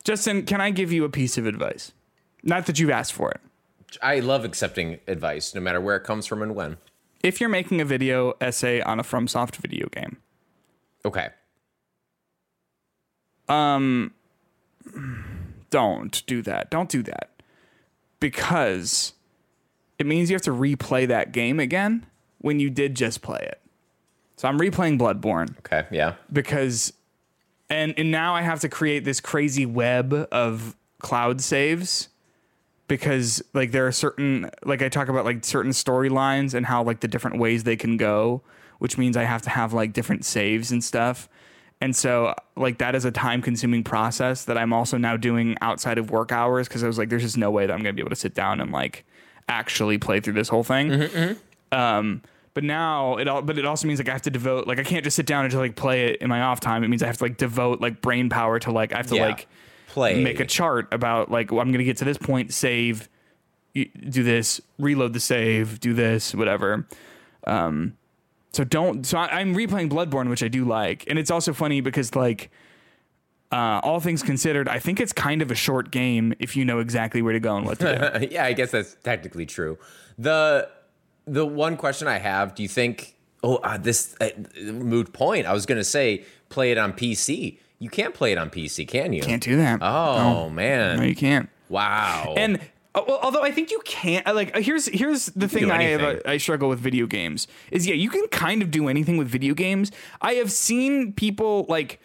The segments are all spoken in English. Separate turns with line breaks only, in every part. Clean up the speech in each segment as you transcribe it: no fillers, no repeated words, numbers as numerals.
Justin, can I give you a piece of advice? Not that you've asked for it.
I love accepting advice, no matter where it comes from and when.
If you're making a video essay on a FromSoft video game.
Okay.
Don't do that. Don't do that. Because it means you have to replay that game again when you did just play it. So I'm replaying Bloodborne.
Okay, yeah.
Because, and now I have to create this crazy web of cloud saves. Because like there are certain, like I talk about like certain storylines and how like the different ways they can go, which means I have to have like different saves and stuff. And so like that is a time consuming process that I'm also now doing outside of work hours. Cause I was like, there's just no way that I'm going to be able to sit down and like actually play through this whole thing. But now it also means like I have to devote, like I can't just sit down and just like play it in my off time. It means I have to like devote like brain power to like, I have to like make a chart about like, well, I'm going to get to this point, save, do this, reload the save, do this, whatever. I'm replaying Bloodborne, which I do like. And it's also funny because like, all things considered, I think it's kind of a short game if you know exactly where to go and what to do.
Yeah, I guess that's technically true. The one question I have, do you think, this moot point, I was going to say, play it on PC. You can't play it on PC, can you?
Can't do that.
Oh,
no.
man.
No, you can't.
Wow.
And although I think you can't, like, here's the thing I struggle with video games is, yeah, you can kind of do anything with video games. I have seen people like,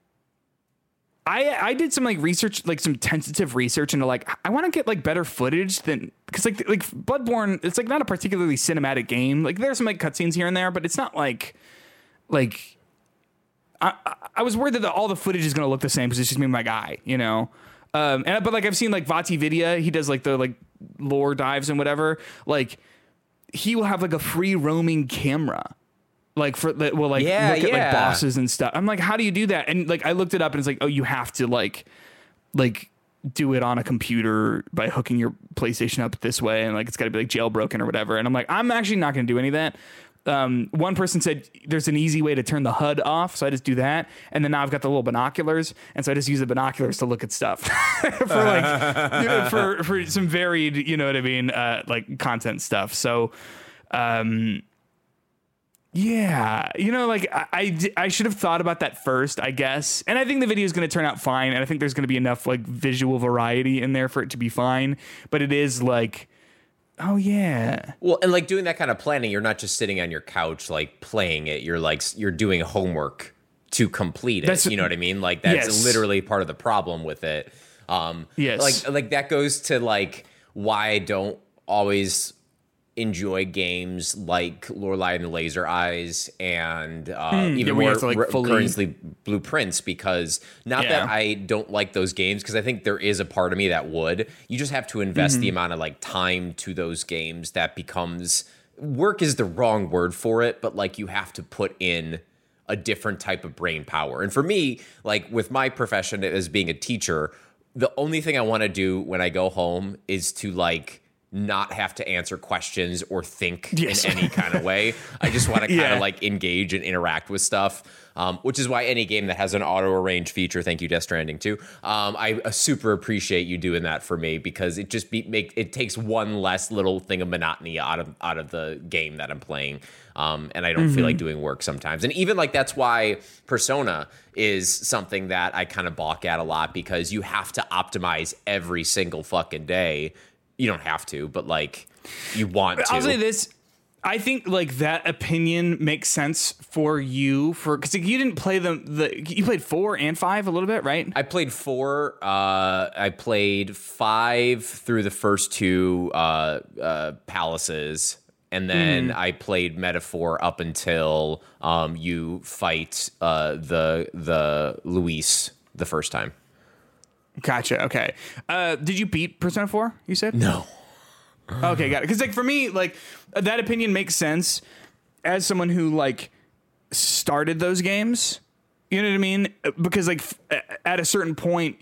I did some like research, like some tentative research into like, I want to get like better footage than, because like Bloodborne, it's like not a particularly cinematic game. Like there's some like cutscenes here and there, but it's not like I was worried that all the footage is going to look the same because it's just me and my guy, you know? But like I've seen like VaatiVidya, he does like the like lore dives and whatever. Like he will have like a free roaming camera. Like look at like bosses and stuff. I'm like, how do you do that? And like I looked it up and it's like, oh, you have to like do it on a computer by hooking your PlayStation up this way, and like it's got to be like jailbroken or whatever. And I'm like, I'm actually not going to do any of that. One person said there's an easy way to turn the HUD off, so I just do that. And then now I've got the little binoculars, and so I just use the binoculars to look at stuff for like for some varied, you know what I mean, like content stuff. So, yeah, you know, like I should have thought about that first, I guess. And I think the video is going to turn out fine, and I think there's going to be enough like visual variety in there for it to be fine. But it is like, oh yeah.
Well, and like doing that kind of planning, you're not just sitting on your couch like playing it. You're doing homework to complete it. You know what I mean? Like that's literally part of the problem with it.
Yes.
Like that goes to like why I don't always enjoy games like Lorelei and the Laser Eyes and even more currently Blueprints, because that I don't like those games, because I think there is a part of me that would. You just have to invest the amount of like time to those games that becomes, work is the wrong word for it, but like you have to put in a different type of brain power. And for me, like with my profession as being a teacher, the only thing I want to do when I go home is to like not have to answer questions or think in any kind of way. I just want to kind of like engage and interact with stuff, which is why any game that has an auto arrange feature, thank you Death Stranding too, I super appreciate you doing that for me, because it just it takes one less little thing of monotony out of the game that I'm playing, and I don't feel like doing work sometimes. And even like that's why Persona is something that I kind of balk at a lot, because you have to optimize every single fucking day. You don't have to, but like you want to.
I'll say this. I think like that opinion makes sense for you, because you didn't play you played 4 and 5 a little bit, right?
I played 4. I played 5 through the first 2 palaces, and then I played Metaphor up until you fight the Luis the first time.
Gotcha. Okay. Did you beat Persona 4, you said?
No.
Okay, got it. Because like for me, like that opinion makes sense as someone who like started those games. You know what I mean? Because like at a certain point,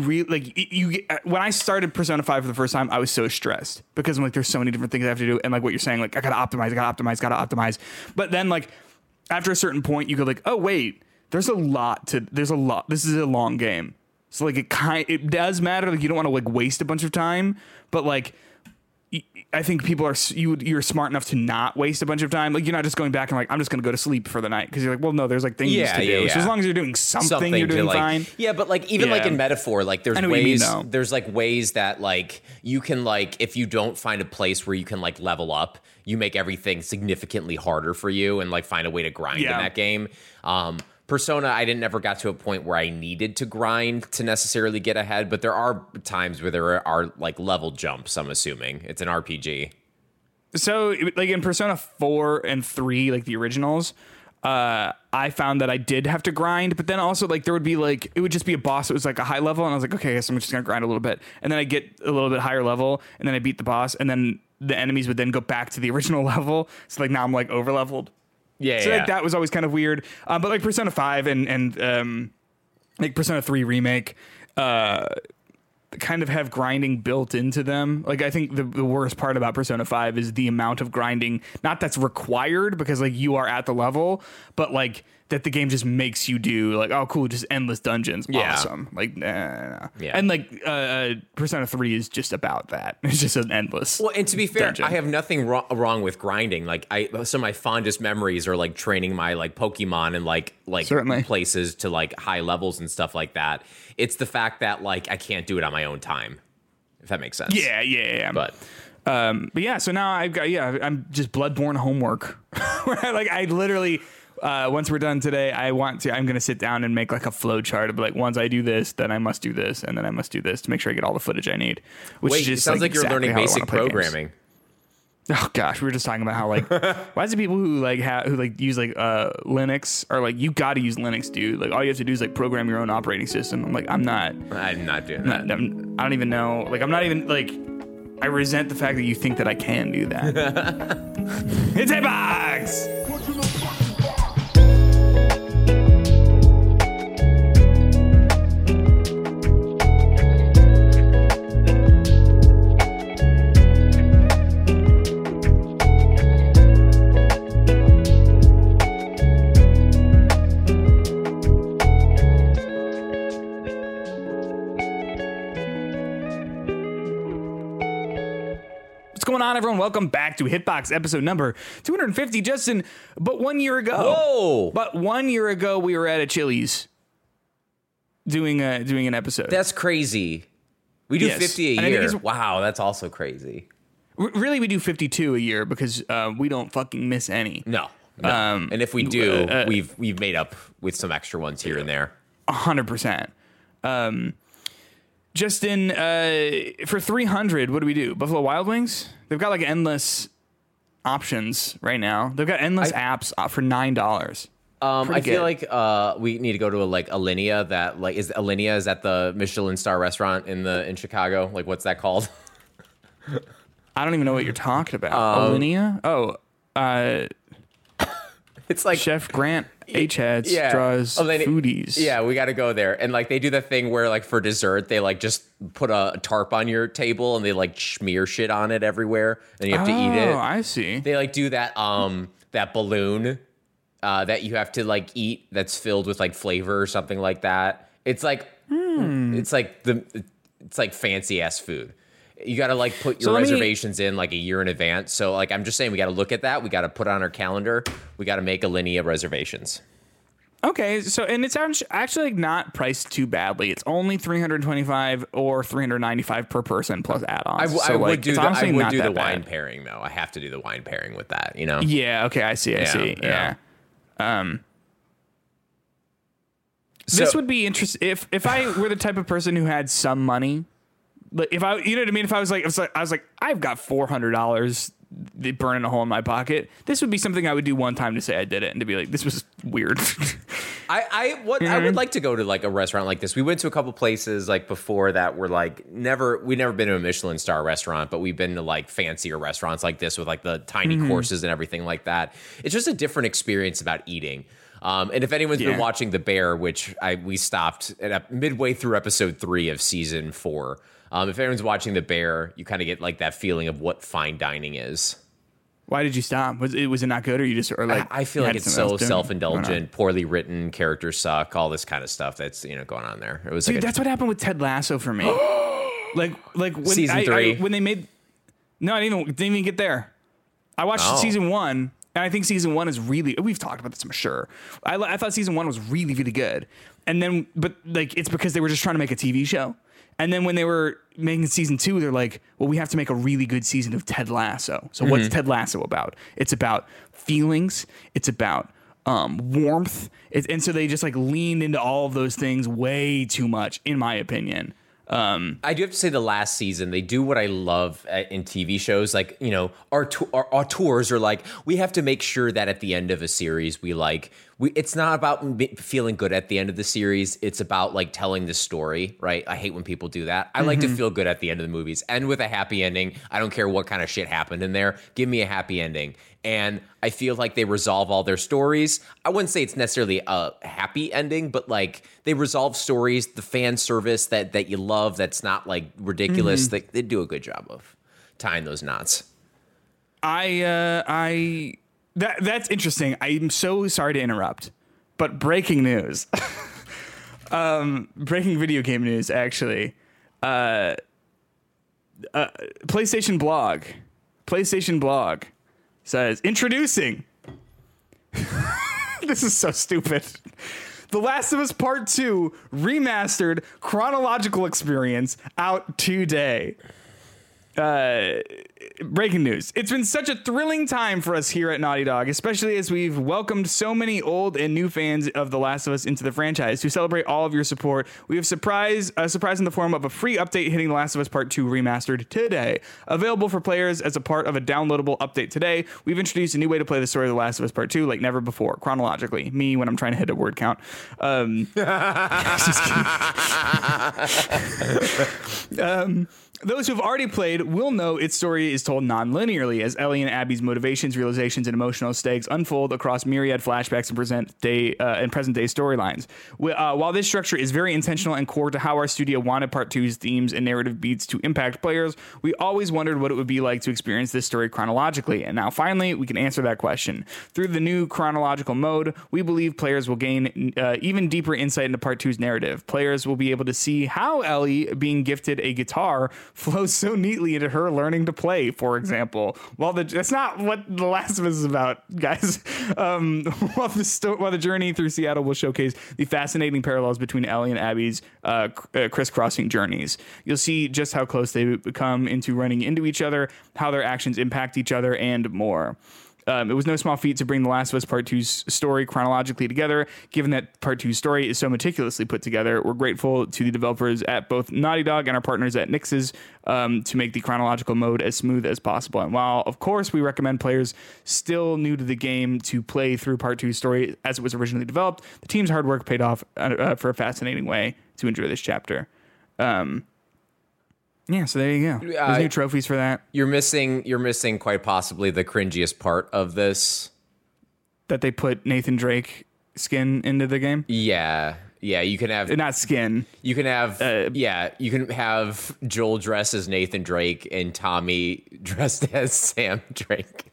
when I started Persona 5 for the first time, I was so stressed because I'm like, there's so many different things I have to do, and like what you're saying, like I gotta optimize. But then like after a certain point, you go like, oh wait, there's a lot. This is a long game. So like it does matter. Like you don't want to like waste a bunch of time, but like I think people you're smart enough to not waste a bunch of time. Like you're not just going back and like I'm just going to go to sleep for the night because you're like, well, no, there's like things to do. Yeah. So as long as you're doing something you're doing fine.
Yeah, but like even like in Metaphor, like there's ways. There's like ways that like you can like if you don't find a place where you can like level up, you make everything significantly harder for you and like find a way to grind in that game. Persona, I never got to a point where I needed to grind to necessarily get ahead, but there are times where there are like level jumps, I'm assuming. It's an RPG.
So like in Persona 4 and 3, like the originals, I found that I did have to grind, but then also like there would be like, it would just be a boss that was like a high level, and I was like, okay, so I'm just going to grind a little bit. And then I get a little bit higher level, and then I beat the boss, and then the enemies would then go back to the original level. So like now I'm like over leveled. So like that was always kind of weird. But like Persona 5 and like Persona 3 Remake kind of have grinding built into them. Like I think the worst part about Persona 5 is the amount of grinding, not that's required because like you are at the level, but like that the game just makes you do like, oh cool, just endless dungeons. Awesome. Like nah. And like Persona 3 is just about that. It's just an endless.
Well, and to be fair,
dungeon.
I have nothing wrong with grinding. Like some of my fondest memories are like training my like Pokemon and like
Certainly.
places to like high levels and stuff like that. It's the fact that like I can't do it on my own time, if that makes sense.
Yeah.
But
yeah, so now I'm just Bloodborne homework. Like I literally once we're done today, I'm going to sit down and make like a flow chart of like, once I do this, then I must do this, and then I must do this to make sure I get all the footage I need. Which
Wait,
is just,
it sounds like you're
exactly
learning basic programming.
Oh gosh, we were just talking about how like, why is it people who like use like Linux are like, you got to use Linux, dude. Like all you have to do is like program your own operating system. I'm like, I'm not
doing that.
I don't even know. Like I'm not even like. I resent the fact that you think that I can do that. It's Hitbox! What's going on, everyone? Welcome back to Hitbox, episode number 250. Justin, but 1 year ago.
Whoa!
But 1 year ago, we were at a Chili's doing an episode.
That's crazy. We do 50 a year. Wow, that's also crazy.
Really, we do 52 a year because we don't fucking miss any.
No. And if we do, we've made up with some extra ones here and there.
100%. Justin, for 300, what do we do? Buffalo Wild Wings? They've got like endless options right now. They've got endless apps for $9.
I feel like we need to go to a Alinea. That like is that the Michelin star restaurant in Chicago? Like what's that called?
I don't even know what you're talking about. Alinea? It's like Chef Grant H-Heads draws foodies.
Yeah, we got to go there. And like they do the thing where like for dessert, they like just put a tarp on your table and they like smear shit on it everywhere and you have to eat it.
Oh, I see.
They like do that that balloon that you have to like eat that's filled with like flavor or something like that. It's like it's like fancy ass food. You got to like put your reservations in like a year in advance. So like I'm just saying we got to look at that. We got to put on our calendar. We got to make Alinea reservations.
Okay, so and it's actually like not priced too badly. It's only $325 or $395 per person plus add-ons.
I would do the wine pairing though. I have to do the wine pairing with that, you know.
Yeah, okay, I see. Yeah. This would be interesting if I were the type of person who had some money. Like if I, you know what I mean? If I was like, I've got $400 burning a hole in my pocket. This would be something I would do one time to say I did it and to be like, this was weird.
I would like to go to like a restaurant like this. We went to a couple places like before that were like we've never been to a Michelin star restaurant, but we've been to like fancier restaurants like this with like the tiny courses and everything like that. It's just a different experience about eating. And if anyone's been watching The Bear, which we stopped at midway through episode 3 of season 4. If anyone's watching The Bear, you kind of get like that feeling of what fine dining is.
Why did you stop? Was it not good, or you just
I feel like it's so self-indulgent, poorly written, characters suck, all this kind of stuff that's going on there. It was
dude, that's what happened with Ted Lasso for me. like when
season 3
when they made I didn't even get there. I watched season 1. And I think season 1 is really, we've talked about this, I'm sure. I thought season 1 was really, really good. And then, but like, it's because they were just trying to make a TV show. And then when they were making season 2, they're like, well, we have to make a really good season of Ted Lasso. So what's Ted Lasso about? It's about feelings. It's about warmth. And so they just like leaned into all of those things way too much, in my opinion.
I do have to say the last season, they do what I love in TV shows. Like, our tours are like, we have to make sure that at the end of a series, it's not about feeling good at the end of the series. It's about like telling the story, right? I hate when people do that. I like to feel good at the end of the movies, and with a happy ending. I don't care what kind of shit happened in there. Give me a happy ending. And I feel like they resolve all their stories. I wouldn't say it's necessarily a happy ending, but like they resolve stories, the fan service that you love, that's not like ridiculous. They do a good job of tying those knots.
That's interesting. I'm so sorry to interrupt, but breaking news. Breaking video game news, actually. PlayStation blog says, introducing. This is so stupid. The Last of Us Part 2 remastered chronological experience out today. Breaking news. It's been such a thrilling time for us here at Naughty Dog, especially as we've welcomed so many old and new fans of The Last of Us into the franchise. To celebrate all of your support, we have a surprise in the form of a free update hitting The Last of Us Part 2 remastered today. Available for players as a part of a downloadable update today, we've introduced a new way to play the story of The Last of Us Part 2 like never before, chronologically. Me when I'm trying to hit a word count. Those who have already played will know its story is told non-linearly as Ellie and Abby's motivations, realizations, and emotional stakes unfold across myriad flashbacks and present-day storylines. While this structure is very intentional and core to how our studio wanted Part 2's themes and narrative beats to impact players, we always wondered what it would be like to experience this story chronologically, and now finally we can answer that question. Through the new chronological mode, we believe players will gain even deeper insight into Part 2's narrative. Players will be able to see how Ellie, being gifted a guitar, flows so neatly into her learning to play, for example. That's not what The Last of Us is about, guys. While the journey through Seattle will showcase the fascinating parallels between Ellie and Abby's crisscrossing journeys. You'll see just how close they become into running into each other, how their actions impact each other, and more. It was no small feat to bring The Last of Us Part 2's story chronologically together. Given that Part 2's story is so meticulously put together, we're grateful to the developers at both Naughty Dog and our partners at Nix's to make the chronological mode as smooth as possible. And while, of course, we recommend players still new to the game to play through Part 2's story as it was originally developed, the team's hard work paid off for a fascinating way to enjoy this chapter. Yeah, so there you go. There's new trophies for that.
You're missing quite possibly the cringiest part of this.
That they put Nathan Drake skin into the game?
Yeah, you can have...
Not skin.
You can have... you can have Joel dressed as Nathan Drake and Tommy dressed as Sam Drake.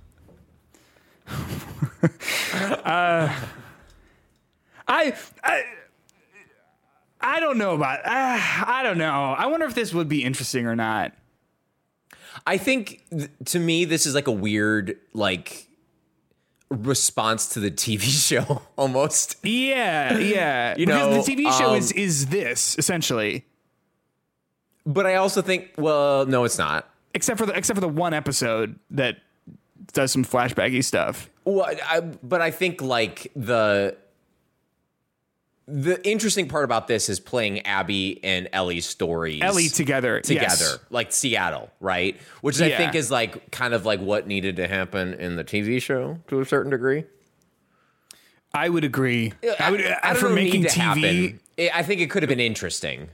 I don't know about... I don't know. I wonder if this would be interesting or not.
I think, to me, this is like a weird, like, response to the TV show, almost.
Yeah. Because the TV show is this, essentially.
But I also think, well, no, it's not.
Except for the one episode that does some flashbacky stuff.
Well, but I think, like, the interesting part about this is playing Abby and Ellie's stories.
Together, yes.
Like Seattle, right? Which I think is like kind of like what needed to happen in the TV show to a certain degree.
I would agree.
I don't for making TV. Happen. I think it could have been interesting.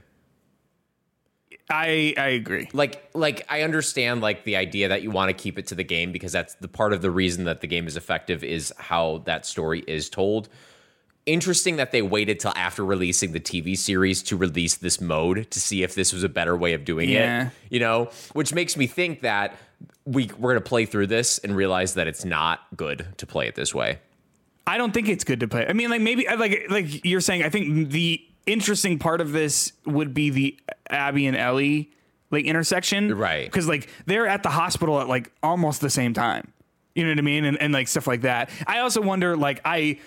I agree.
Like I understand like the idea that you want to keep it to the game because that's the part of the reason that the game is effective is how that story is told. Interesting that they waited till after releasing the TV series to release this mode to see if this was a better way of doing it, which makes me think that we're going to play through this and realize that it's not good to play it this way.
I don't think it's good to play. I mean, like maybe like you're saying, I think the interesting part of this would be the Abby and Ellie like intersection.
Right.
Because like they're at the hospital at like almost the same time. You know what I mean? And like stuff like that. I also wonder, like, and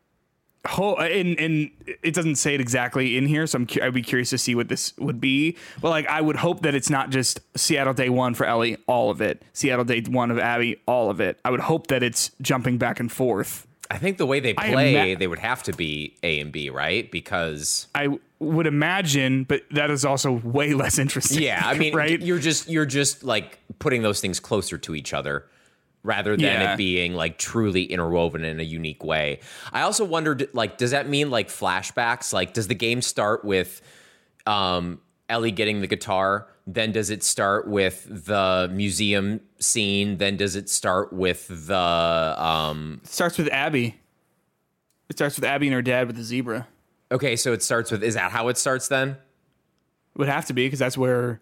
it doesn't say it exactly in here, so I'd be curious to see what this would be. But like, I would hope that it's not just Seattle Day 1 for Ellie, all of it. Seattle Day 1 of Abby, all of it. I would hope that it's jumping back and forth.
I think the way they play, they would have to be A and B, right? Because
I would imagine, but that is also way less interesting.
Yeah, I mean,
right?
You're just like putting those things closer to each other, rather than it being like truly interwoven in a unique way. I also wondered, like, does that mean like flashbacks? Like, does the game start with Ellie getting the guitar? Then does it start with the museum scene? Then does it start with the...
It starts with Abby. It starts with Abby and her dad with the zebra.
Okay, so it starts with... Is that how it starts then?
It would have to be, because that's where...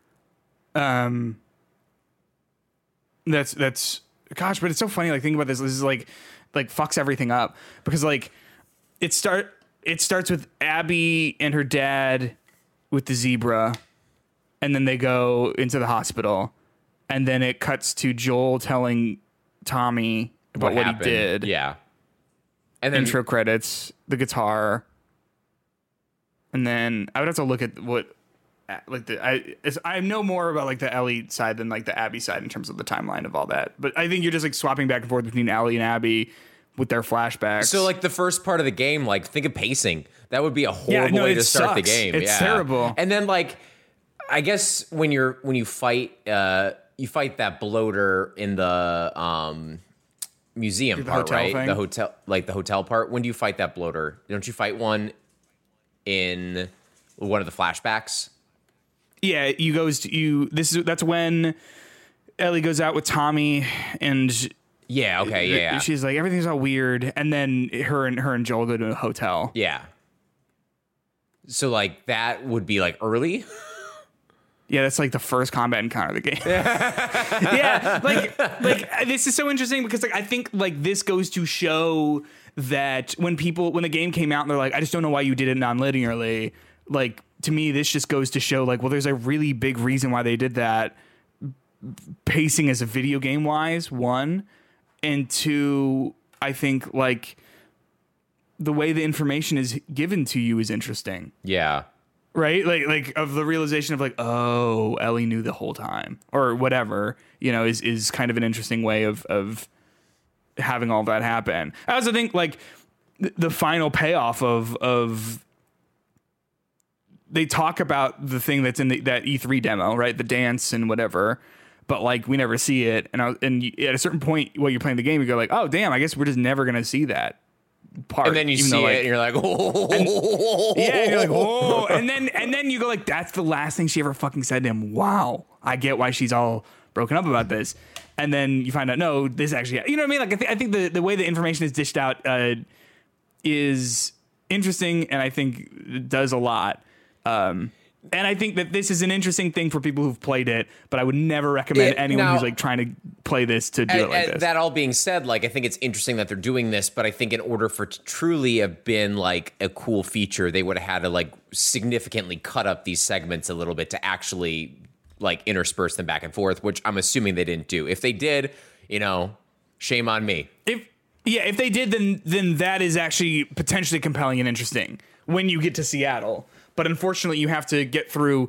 That's gosh, but it's so funny. Like, thinking about this is like fucks everything up, because like it starts with Abby and her dad with the zebra, and then they go into the hospital, and then it cuts to Joel telling Tommy about what he did.
Yeah, and then
intro credits, the guitar, and then I would have to look at what. Like I know more about like the Ellie side than like the Abby side in terms of the timeline of all that. But I think you're just like swapping back and forth between Ellie and Abby with their flashbacks.
So like the first part of the game, like think of pacing. That would be a horrible way to start the game.
It's terrible.
And then like, I guess when you fight that bloater in the museum part, right? Thing? The hotel part. When do you fight that bloater? Don't you fight one in one of the flashbacks?
Yeah, that's when Ellie goes out with Tommy, and she's like, everything's all weird, and then her and Joel go to a hotel.
Yeah. So like that would be like early.
Yeah, that's like the first combat encounter of the game. Yeah, like this is so interesting, because like I think like this goes to show that when the game came out and they're like, I just don't know why you did it non-linearly, like, to me, this just goes to show, like, well, there's a really big reason why they did that. Pacing as a video game wise, one, and two, I think like the way the information is given to you is interesting.
Yeah.
Right? Like of the realization of like, oh, Ellie knew the whole time, or whatever, is kind of an interesting way of having all that happen. I also think like the final payoff of they talk about the thing that's in that E3 demo, right? The dance and whatever, but like we never see it. And at a certain point while you're playing the game, you go like, oh damn, I guess we're just never gonna see that part.
And then you see it, and you're like, oh,
yeah, you're like, oh, and then you go like, that's the last thing she ever fucking said to him. Wow, I get why she's all broken up about this. And then you find out, no, this actually, you know what I mean? Like I think the way the information is dished out is interesting, and I think it does a lot. And I think that this is an interesting thing for people who've played it, but I would never recommend anyone who's like trying to play this to do it like this.
That all being said, like I think it's interesting that they're doing this, but I think in order for it to truly have been like a cool feature, they would have had to like significantly cut up these segments a little bit to actually like intersperse them back and forth, which I'm assuming they didn't do. If they did, shame on me.
If they did, then that is actually potentially compelling and interesting when you get to Seattle. But unfortunately, you have to get through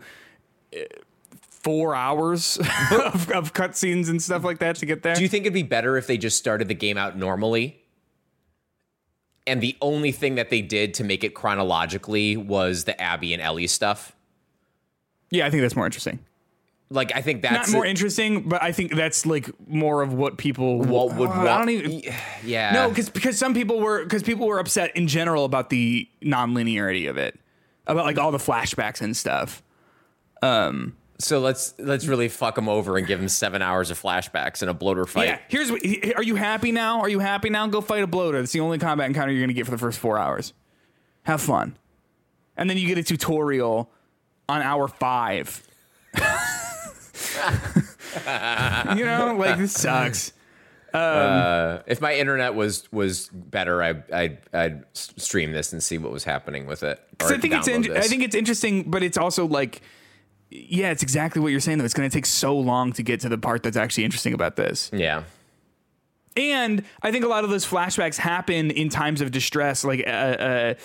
4 hours of cutscenes and stuff like that to get there.
Do you think it'd be better if they just started the game out normally, and the only thing that they did to make it chronologically was the Abby and Ellie stuff?
Yeah, I think that's more interesting.
Like, I think that's
not more interesting, but I think that's like more of what people
would want.
I don't even. Yeah. No, because people were upset in general about the non-linearity of it. About like all the flashbacks and stuff.
So let's really fuck them over and give them 7 hours of flashbacks in a bloater fight.
Yeah, are you happy now? Are you happy now? Go fight a bloater. That's the only combat encounter you're gonna get for the first 4 hours. Have fun, and then you get a tutorial on hour 5. You know, like this sucks.
If my internet was better, I'd stream this and see what was happening with it.
I think it's interesting, but it's also like, yeah, it's exactly what you're saying though. It's going to take so long to get to the part that's actually interesting about this.
Yeah.
And I think a lot of those flashbacks happen in times of distress. Like Ellie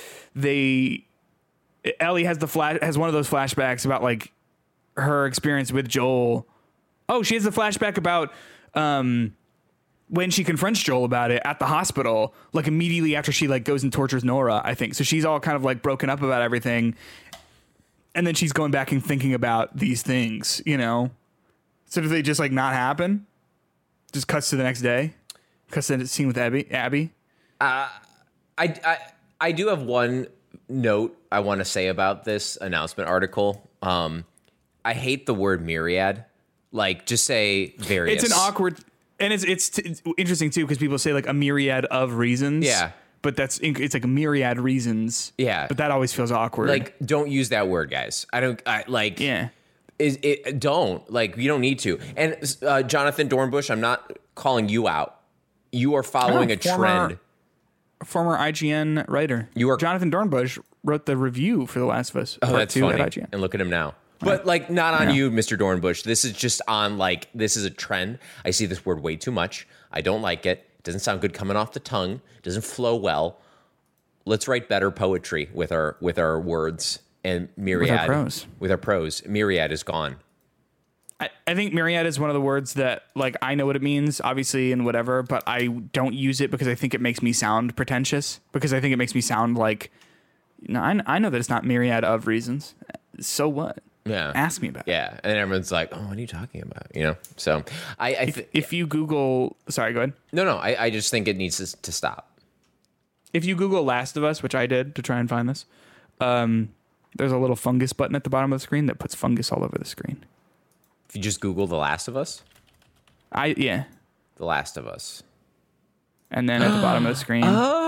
has one of those flashbacks about like her experience with Joel. Oh, she has a flashback about when she confronts Joel about it at the hospital, like immediately after she like goes and tortures Nora, I think. So she's all kind of like broken up about everything. And then she's going back and thinking about these things, you know? So do they just like not happen? Just cuts to the next day? Cuts to the scene with Abby?
I do have one note I want to say about this announcement article. I hate the word myriad. Like, just say various.
It's an awkward... And it's interesting, too, because people say, like, a myriad of reasons.
Yeah.
But it's like a myriad reasons.
Yeah.
But that always feels awkward.
Like, don't use that word, guys.
Yeah.
Don't. Like, you don't need to. And Jonathan Dornbush, I'm not calling you out. You are following a trend.
Former IGN writer. Jonathan Dornbush wrote the review for The Last of Us.
Oh, that's funny. At IGN. And look at him now. But, like, not on you, Mr. Dornbush. This is just on, like, this is a trend. I see this word way too much. I don't like it. It doesn't sound good coming off the tongue. It doesn't flow well. Let's write better poetry with our words. And myriad. With our prose. Myriad is gone.
I think myriad is one of the words that, like, I know what it means, obviously, and whatever, but I don't use it because I think it makes me sound pretentious. Because I think it makes me sound like, no, I know that it's not myriad of reasons. So what?
Yeah.
Ask me about it.
Yeah. And everyone's like, oh, what are you talking about? You know? So
if you Google, sorry, go ahead.
No, I just think it needs to stop.
If you Google Last of Us, which I did to try and find this, there's a little fungus button at the bottom of the screen that puts fungus all over the screen.
If you just Google The Last of Us?
The
Last of Us.
And then at the bottom of the screen.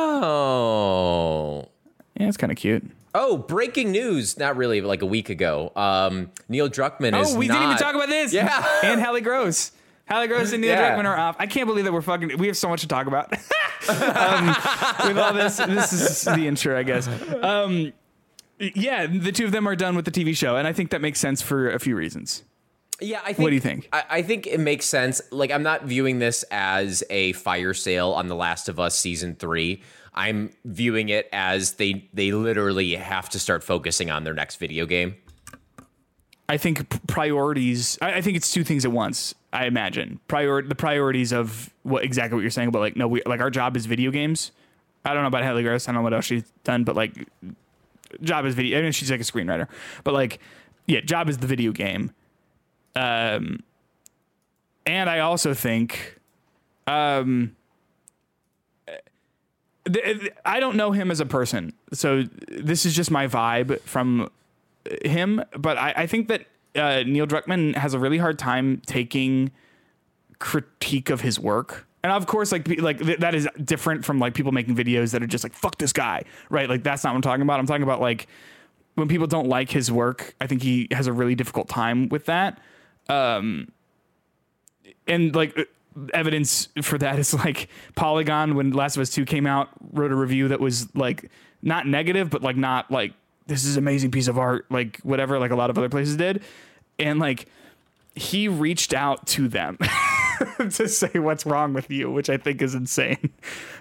Oh.
Yeah, it's kind of cute.
Oh, breaking news. Not really, but like a week ago. Neil Druckmann is
we didn't even talk about this.
Yeah.
And Halle Gross. Halle Gross and Neil Druckmann are off. I can't believe that we have so much to talk about. With all this is the intro, I guess. Yeah, the two of them are done with the TV show, and I think that makes sense for a few reasons.
Yeah,
what do you think?
I think it makes sense. Like, I'm not viewing this as a fire sale on The Last of Us Season 3. I'm viewing it as they literally have to start focusing on their next video game.
I think priorities. I think it's two things at once. I imagine the priorities of exactly what you're saying about like our job is video games. I don't know about Halle Gross. I don't know what else she's done, but like job is video. I mean, she's like a screenwriter, but like job is the video game. And I also think, I don't know him as a person, so this is just my vibe from him. But I think that Neil Druckmann has a really hard time taking critique of his work. And of course, like that is different from like people making videos that are just like, fuck this guy, right? Like that's not what I'm talking about. I'm talking about like when people don't like his work, I think he has a really difficult time with that. And like evidence for that is like Polygon, when Last of Us 2 came out, wrote a review that was like not negative, but like not like this is an amazing piece of art, like whatever, like a lot of other places did. And like he reached out to them to say what's wrong with you, which I think is insane.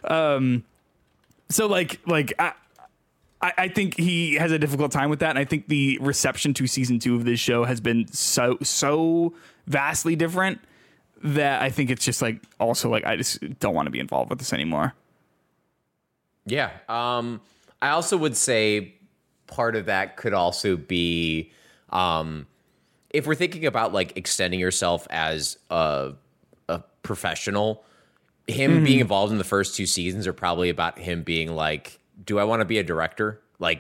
So like I think he has a difficult time with that. And I think the reception to season 2 of this show has been so vastly different that I think it's just like, also like, I just don't want to be involved with this anymore.
Yeah. I also would say part of that could also be, if we're thinking about like extending yourself as a professional, him being involved in the first 2 seasons are probably about him being like, do I want to be a director? Like,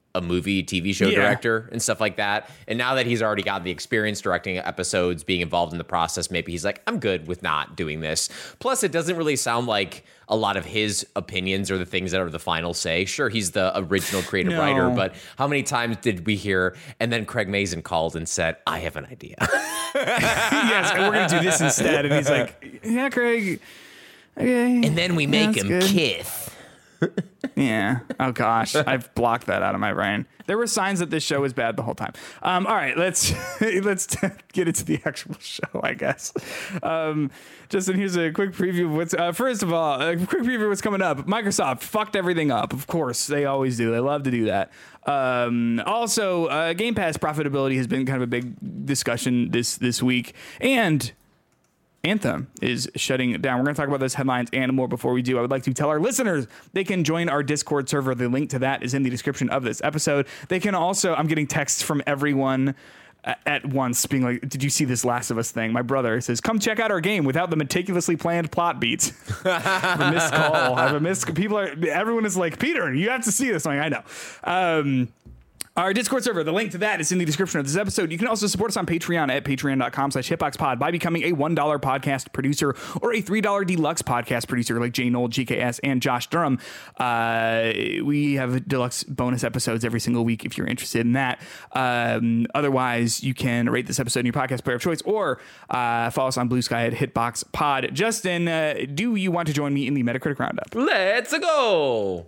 a movie, TV show director and stuff like that. And now that he's already got the experience directing episodes, being involved in the process, maybe he's like, I'm good with not doing this. Plus, it doesn't really sound like a lot of his opinions are the things that are the final say. Sure, he's the original creative writer, but how many times did we hear, and then Craig Mazin called and said, I have an idea.
Yes, and we're going to do this instead. And he's like, yeah, Craig. Okay.
And then we make him kiss.
Yeah. Oh gosh, I've blocked that out of my brain. There were signs that this show was bad the whole time. All right, let's get into the actual show, I guess. Justin, here's a quick preview of what's. First of all, a quick preview of what's coming up. Microsoft fucked everything up. Of course, they always do. They love to do that. Also, Game Pass profitability has been kind of a big discussion this week, and Anthem is shutting down. We're going to talk about those headlines and more. Before we do, I would like to tell our listeners they can join our Discord server. The link to that is in the description of this episode. They can also, I'm getting texts from everyone at once being like, did you see this Last of Us thing? My brother says, come check out our game without the meticulously planned plot beats. I have a missed call. I have a missed. Everyone is like, Peter, you have to see this. I'm like, I know. Our Discord server, the link to that is in the description of this episode. You can also support us on Patreon at patreon.com/hitboxpod by becoming a $1 podcast producer or a $3 deluxe podcast producer like Jay Knoll, GKS, and Josh Durham. We have deluxe bonus episodes every single week if you're interested in that. Otherwise, you can rate this episode in your podcast player of choice or follow us on Blue Sky at Hitbox Pod. Justin, do you want to join me in the Metacritic Roundup?
Let's go!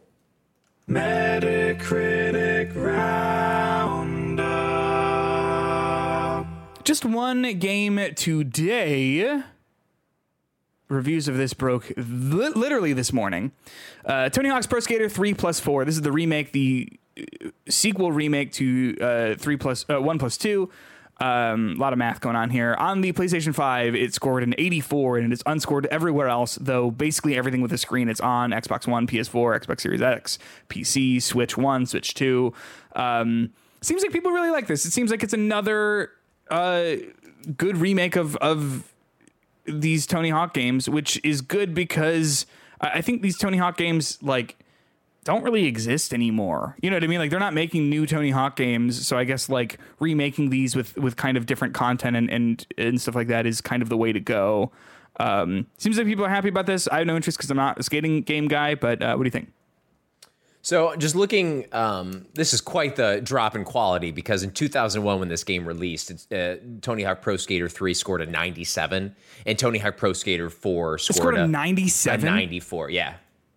Metacritic Roundup. Just one game today. Reviews of this broke literally this morning. Tony Hawk's Pro Skater 3+4. This is the remake, the sequel remake to 1+2. A lot of math going on here. On the PlayStation 5, it scored an 84, and it's unscored everywhere else, though basically everything with the screen, it's on Xbox One, PS4, Xbox Series X, PC, Switch 1, Switch 2. Seems like people really like this. It seems like it's another good remake of these Tony Hawk games, which is good because I think these Tony Hawk games, like, don't really exist anymore. You know what I mean? Like, they're not making new Tony Hawk games, so I guess like remaking these with kind of different content and stuff like that is kind of the way to go. Seems like people are happy about this. I have no interest because I'm not a skating game guy, but what do you think?
So just looking, this is quite the drop in quality because in 2001 when this game released, Tony Hawk Pro Skater 3 scored a 97 and Tony Hawk Pro Skater 4 scored
a 97?
A 94, yeah.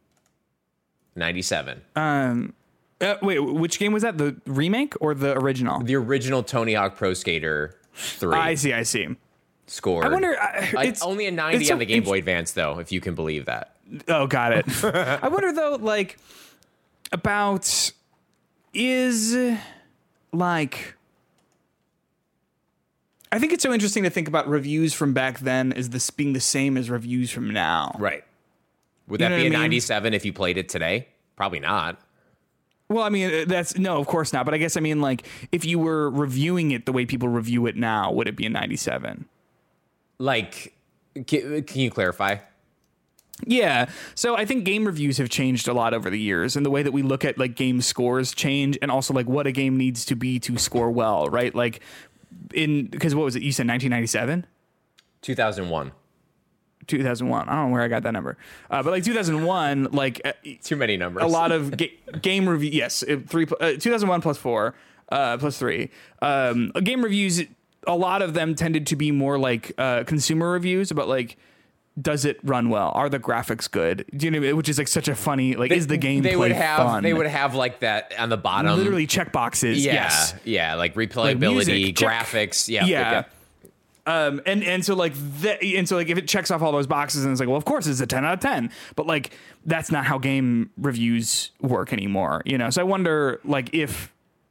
97.
Wait, which game was that? The remake or the original?
The original Tony Hawk Pro Skater 3.
I see.
Scored.
I wonder.
It's only a 90 on the Game Boy Advance, though, if you can believe that.
Oh, got it. I wonder though, like, about is like. I think it's so interesting to think about reviews from back then as this being the same as reviews from now.
Right. Would that be a 97 if you played it today? Probably not.
Well, I mean, no, of course not. But I guess I mean, like, if you were reviewing it the way people review it now, would it be a 97?
Like, can you clarify?
Yeah. So I think game reviews have changed a lot over the years, and the way that we look at like game scores change, and also like what a game needs to be to score well, right? Like because what was it? You said 1997?
2001.
2001. I don't know where I got that number. But like 2001, like
too many numbers.
A lot of game review. Yes. 2001 plus 4, plus 3. Game reviews, a lot of them tended to be more like consumer reviews about like, does it run well? Are the graphics good? Do you know, which is like such a funny, like, is the gameplay fun?
They would have like that on the bottom.
Literally check boxes.
Yeah.
Yes.
Yeah. Like replayability, like music, graphics. Yeah.
Yeah. And so like if it checks off all those boxes and it's like, well, of course it's a 10 out of 10, but like that's not how game reviews work anymore, you know? So I wonder like if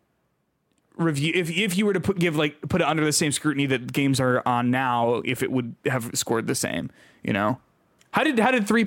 you were to put it under the same scrutiny that games are on now, if it would have scored the same, you know? How did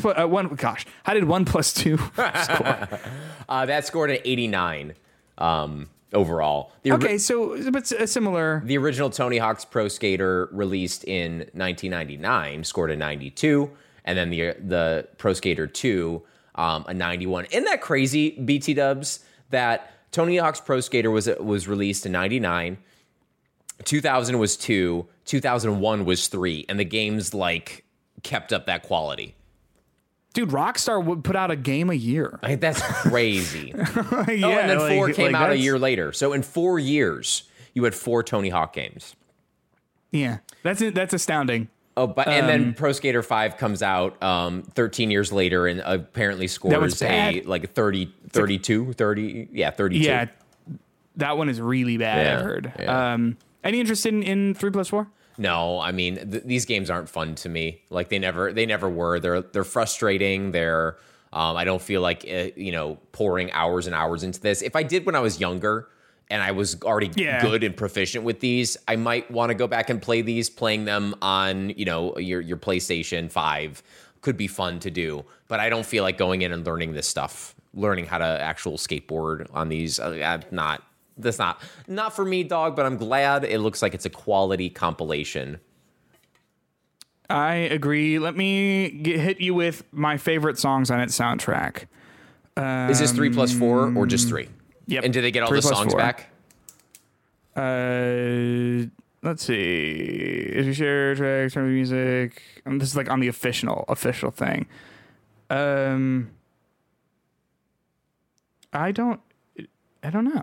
1+2 score?
That scored an 89. Overall.
So but similar.
The original Tony Hawk's Pro Skater released in 1999 scored a 92, and then the Pro Skater 2 a 91. Isn't that crazy, BT Dubs, that Tony Hawk's Pro Skater was released in 99. 2000 was 2. 2001 was 3. And the games, like, kept up that quality.
Dude, Rockstar would put out a game a year.
Like, that's crazy.
Yeah,
and then 4 came out a year later. So in 4 years, you had 4 Tony Hawk games.
Yeah, that's astounding.
Oh, but and then Pro Skater 5 comes out 13 years later and apparently scores a like 32. Yeah,
that one is really bad, I've heard. Yeah. Any interest in 3+4?
No, I mean these games aren't fun to me. Like they never were. They're frustrating. They're I don't feel like pouring hours and hours into this. If I did when I was younger and I was already good and proficient with these, I might want to go back and play these. Playing them on your PlayStation 5 could be fun to do. But I don't feel like going in and learning this stuff, learning how to actual skateboard on these. That's not for me, dog, but I'm glad it looks like it's a quality compilation.
I agree. Let me hit you with my favorite songs on its soundtrack.
Is this 3+4 or just 3?
Yep.
And do they get all the songs
4.
back?
Let's see. If you share tracks from music, this is like on the official thing. I don't know.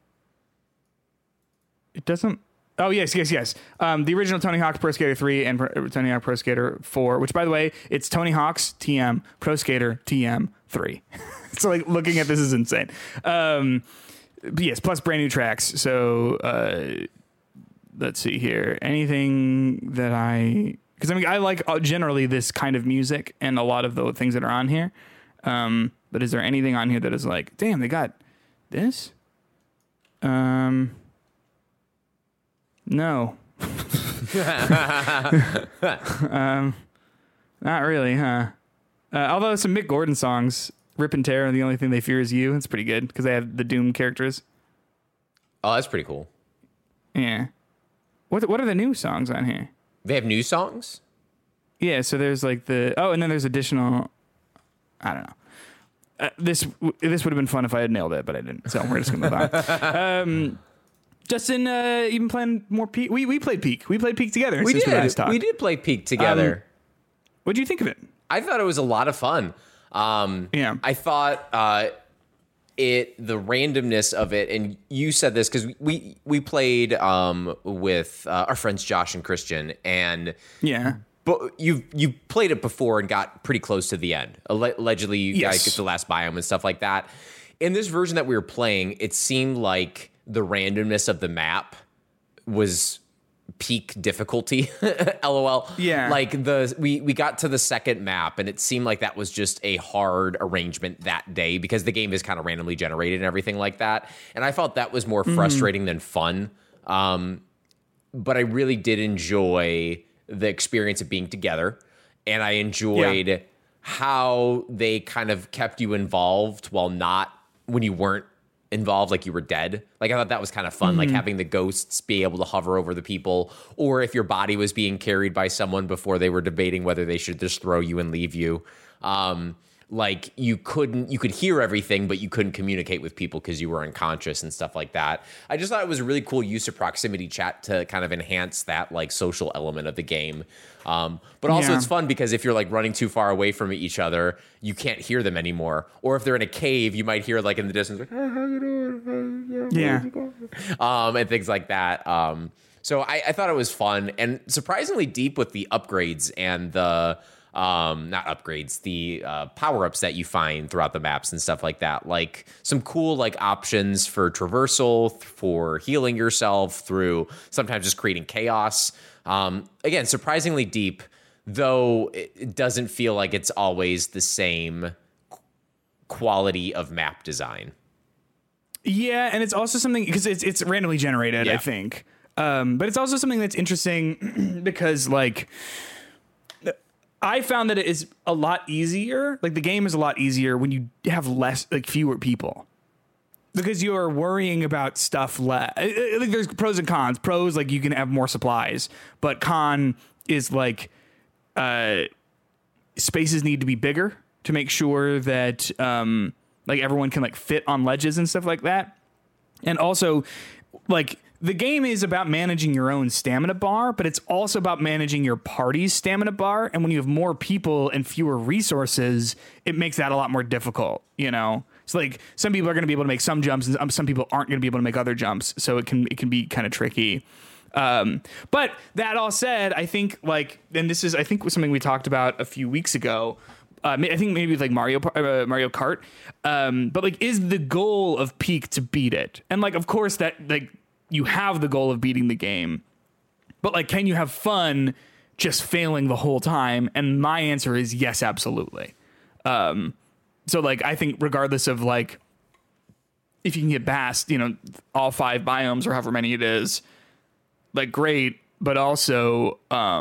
It doesn't. Oh, yes. The original Tony Hawk's Pro Skater 3 and Tony Hawk Pro Skater 4, which, by the way, it's Tony Hawk's TM, Pro Skater TM 3. So, like, looking at this is insane. But yes, plus brand new tracks. So, let's see here. Anything that because I like generally this kind of music and a lot of the things that are on here. But is there anything on here that is like, damn, they got this? No. Not really, huh? Although some Mick Gordon songs, Rip and Tear, The Only Thing They Fear Is You. It's pretty good because they have the Doom characters.
Oh, that's pretty cool.
Yeah. What are the new songs on here?
They have new songs?
Yeah, so there's like and then there's additional, I don't know. This would have been fun if I had nailed it, but I didn't. So we're just going to move on. Justin, even playing more Peak. We played Peak. We played Peak together.
We did play Peak together.
What do you think of it?
I thought it was a lot of fun.
Yeah.
I thought the randomness of it, and you said this because we played with our friends Josh and Christian, and
yeah.
But you played it before and got pretty close to the end. Allegedly, you guys get the last biome and stuff like that. In this version that we were playing, it seemed like the randomness of the map was peak difficulty. LOL.
Yeah.
Like we got to the second map and it seemed like that was just a hard arrangement that day because the game is kind of randomly generated and everything like that. And I felt that was more frustrating than fun. But I really did enjoy the experience of being together. And I enjoyed how they kind of kept you involved when you weren't involved, like you were dead. Like I thought that was kind of fun, like having the ghosts be able to hover over the people, or if your body was being carried by someone before they were debating whether they should just throw you and leave you. Like you could hear everything, but you couldn't communicate with people because you were unconscious and stuff like that. I just thought it was a really cool use of proximity chat to kind of enhance that like social element of the game. But also it's fun because if you're like running too far away from each other, you can't hear them anymore. Or if they're in a cave, you might hear like in the distance, like, hey, how you doing?
Yeah.
And things like that. So I thought it was fun and surprisingly deep with the upgrades and the not upgrades, the power-ups that you find throughout the maps and stuff like that. Like some cool like options for traversal, for healing yourself, through sometimes just creating chaos. Again, surprisingly deep, though it doesn't feel like it's always the same quality of map design.
Yeah, and it's also something because it's randomly generated, I think. But it's also something that's interesting because like I found that it is a lot easier. Like the game is a lot easier when you have fewer people. Because you're worrying about stuff less. Like there's pros and cons. Pros, like you can have more supplies, but con is like spaces need to be bigger to make sure that like everyone can like fit on ledges and stuff like that. And also, like, the game is about managing your own stamina bar, but it's also about managing your party's stamina bar. And when you have more people and fewer resources, it makes that a lot more difficult, you know? So, like, some people are going to be able to make some jumps, and some people aren't going to be able to make other jumps. So it can be kind of tricky. But that all said, I think, like, and this is, I think, was something we talked about a few weeks ago. I think maybe with like Mario Kart. But like, is the goal of Peak to beat it? And like, of course that, like, you have the goal of beating the game, but like, can you have fun just failing the whole time? And my answer is yes, absolutely. So like, I think regardless of like, if you can get past, you know, all 5 biomes or however many it is, like, great. But also,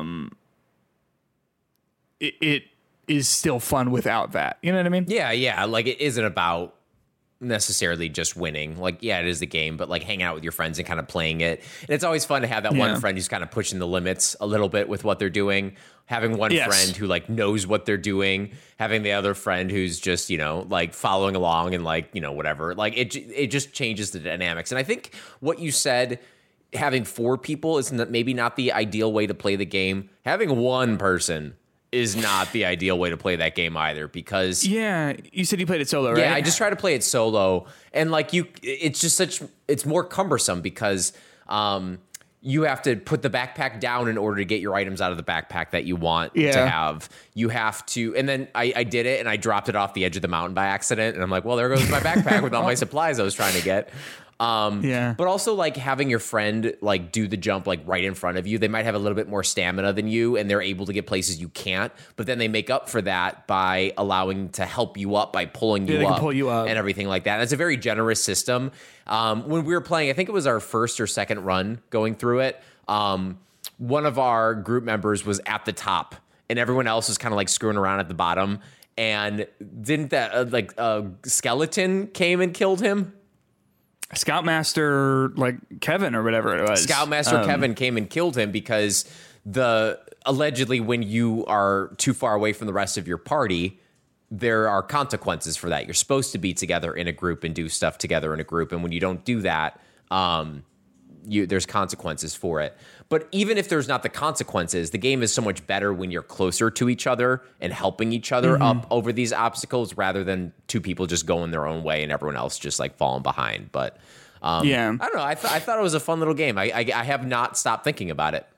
it is still fun without that. You know what I mean?
Yeah. Like, it isn't about necessarily just winning. Like, yeah, it is the game, but like hanging out with your friends and kind of playing it. And it's always fun to have that one friend who's kind of pushing the limits a little bit with what they're doing. Having one friend who like knows what they're doing, having the other friend who's just, you know, like following along and like, you know, whatever. Like, it just changes the dynamics. And I think what you said, having 4 people is maybe not the ideal way to play the game. Having one person is not the ideal way to play that game either, because
you said you played it solo, right?
Yeah, I just try to play it solo, and like it's more cumbersome because you have to put the backpack down in order to get your items out of the backpack that you want to have. You have to, and then I did it and I dropped it off the edge of the mountain by accident, and I'm like, well, there goes my backpack with all my supplies I was trying to get. But also like having your friend like do the jump like right in front of you. They might have a little bit more stamina than you, and they're able to get places you can't. But then they make up for that by allowing to help you up by pulling you up, and everything like that. And it's a very generous system. When we were playing, I think it was our first or second run going through it. One of our group members was at the top, and everyone else was kind of like screwing around at the bottom. And didn't that skeleton came and killed him?
Scoutmaster, like Kevin or whatever it was.
Scoutmaster Kevin came and killed him because allegedly when you are too far away from the rest of your party, there are consequences for that. You're supposed to be together in a group and do stuff together in a group, and when you don't do that, there's consequences for it. But even if there's not the consequences, the game is so much better when you're closer to each other and helping each other up over these obstacles, rather than 2 people just going their own way and everyone else just like falling behind. But I don't know. I thought it was a fun little game. I have not stopped thinking about it.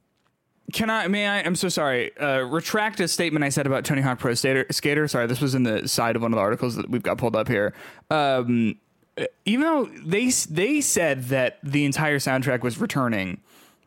I'm so sorry. Retract a statement I said about Tony Hawk Pro Skater. Sorry, this was in the side of one of the articles that we've got pulled up here. Even though they said that the entire soundtrack was returning,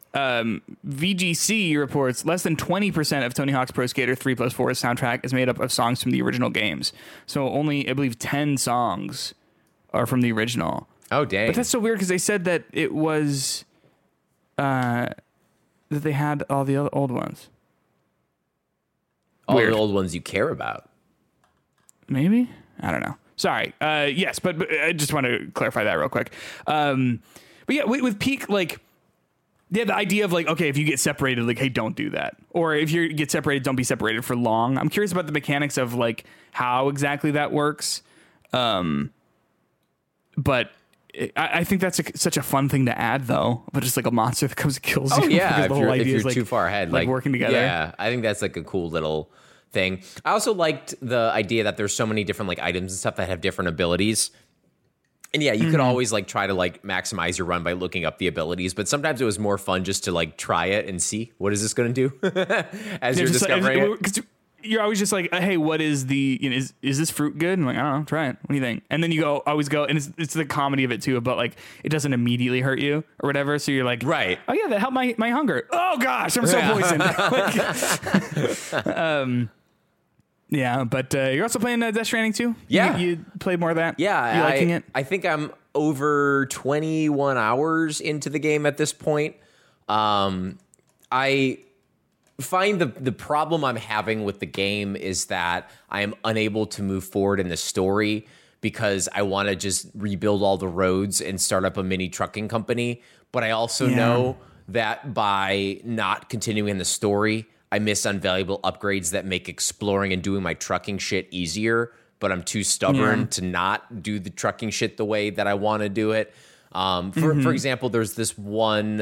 VGC reports less than 20% of Tony Hawk's Pro Skater 3+4's soundtrack is made up of songs from the original games. So only, I believe, 10 songs are from the original.
Oh, dang.
But that's so weird because they said that it was that they had all the old ones.
All the old ones you care about.
Maybe? I don't know. Sorry. Yes, but I just want to clarify that real quick. But yeah, with Peak, like, yeah, the idea of like, okay, if you get separated, like, hey, don't do that. Or if you get separated, don't be separated for long. I'm curious about the mechanics of like how exactly that works. But I think that's such a fun thing to add, though. But just like a monster that comes and kills you.
Oh yeah, if you're too far ahead,
like working together.
Yeah, I think that's like a cool little thing. I also liked the idea that there's so many different like items and stuff that have different abilities. And yeah, you could always like try to like maximize your run by looking up the abilities, but sometimes it was more fun just to like try it and see what is this going to do as you're discovering it.
You're always just like, hey, what is the, you know, is this fruit good? And I'm like, I don't know, try it. What do you think? And then you always go, and it's the comedy of it too, but like it doesn't immediately hurt you or whatever. So you're like,
right.
Oh yeah, that helped my hunger. Oh gosh, I'm so poisoned. Yeah, but you're also playing Death Stranding too?
Yeah.
You played more of that?
Yeah.
You liking it?
I think I'm over 21 hours into the game at this point. I find the problem I'm having with the game is that I am unable to move forward in the story because I want to just rebuild all the roads and start up a mini trucking company. But I also know that by not continuing the story, I miss invaluable upgrades that make exploring and doing my trucking shit easier, but I'm too stubborn to not do the trucking shit the way that I want to do it. For example, there's this one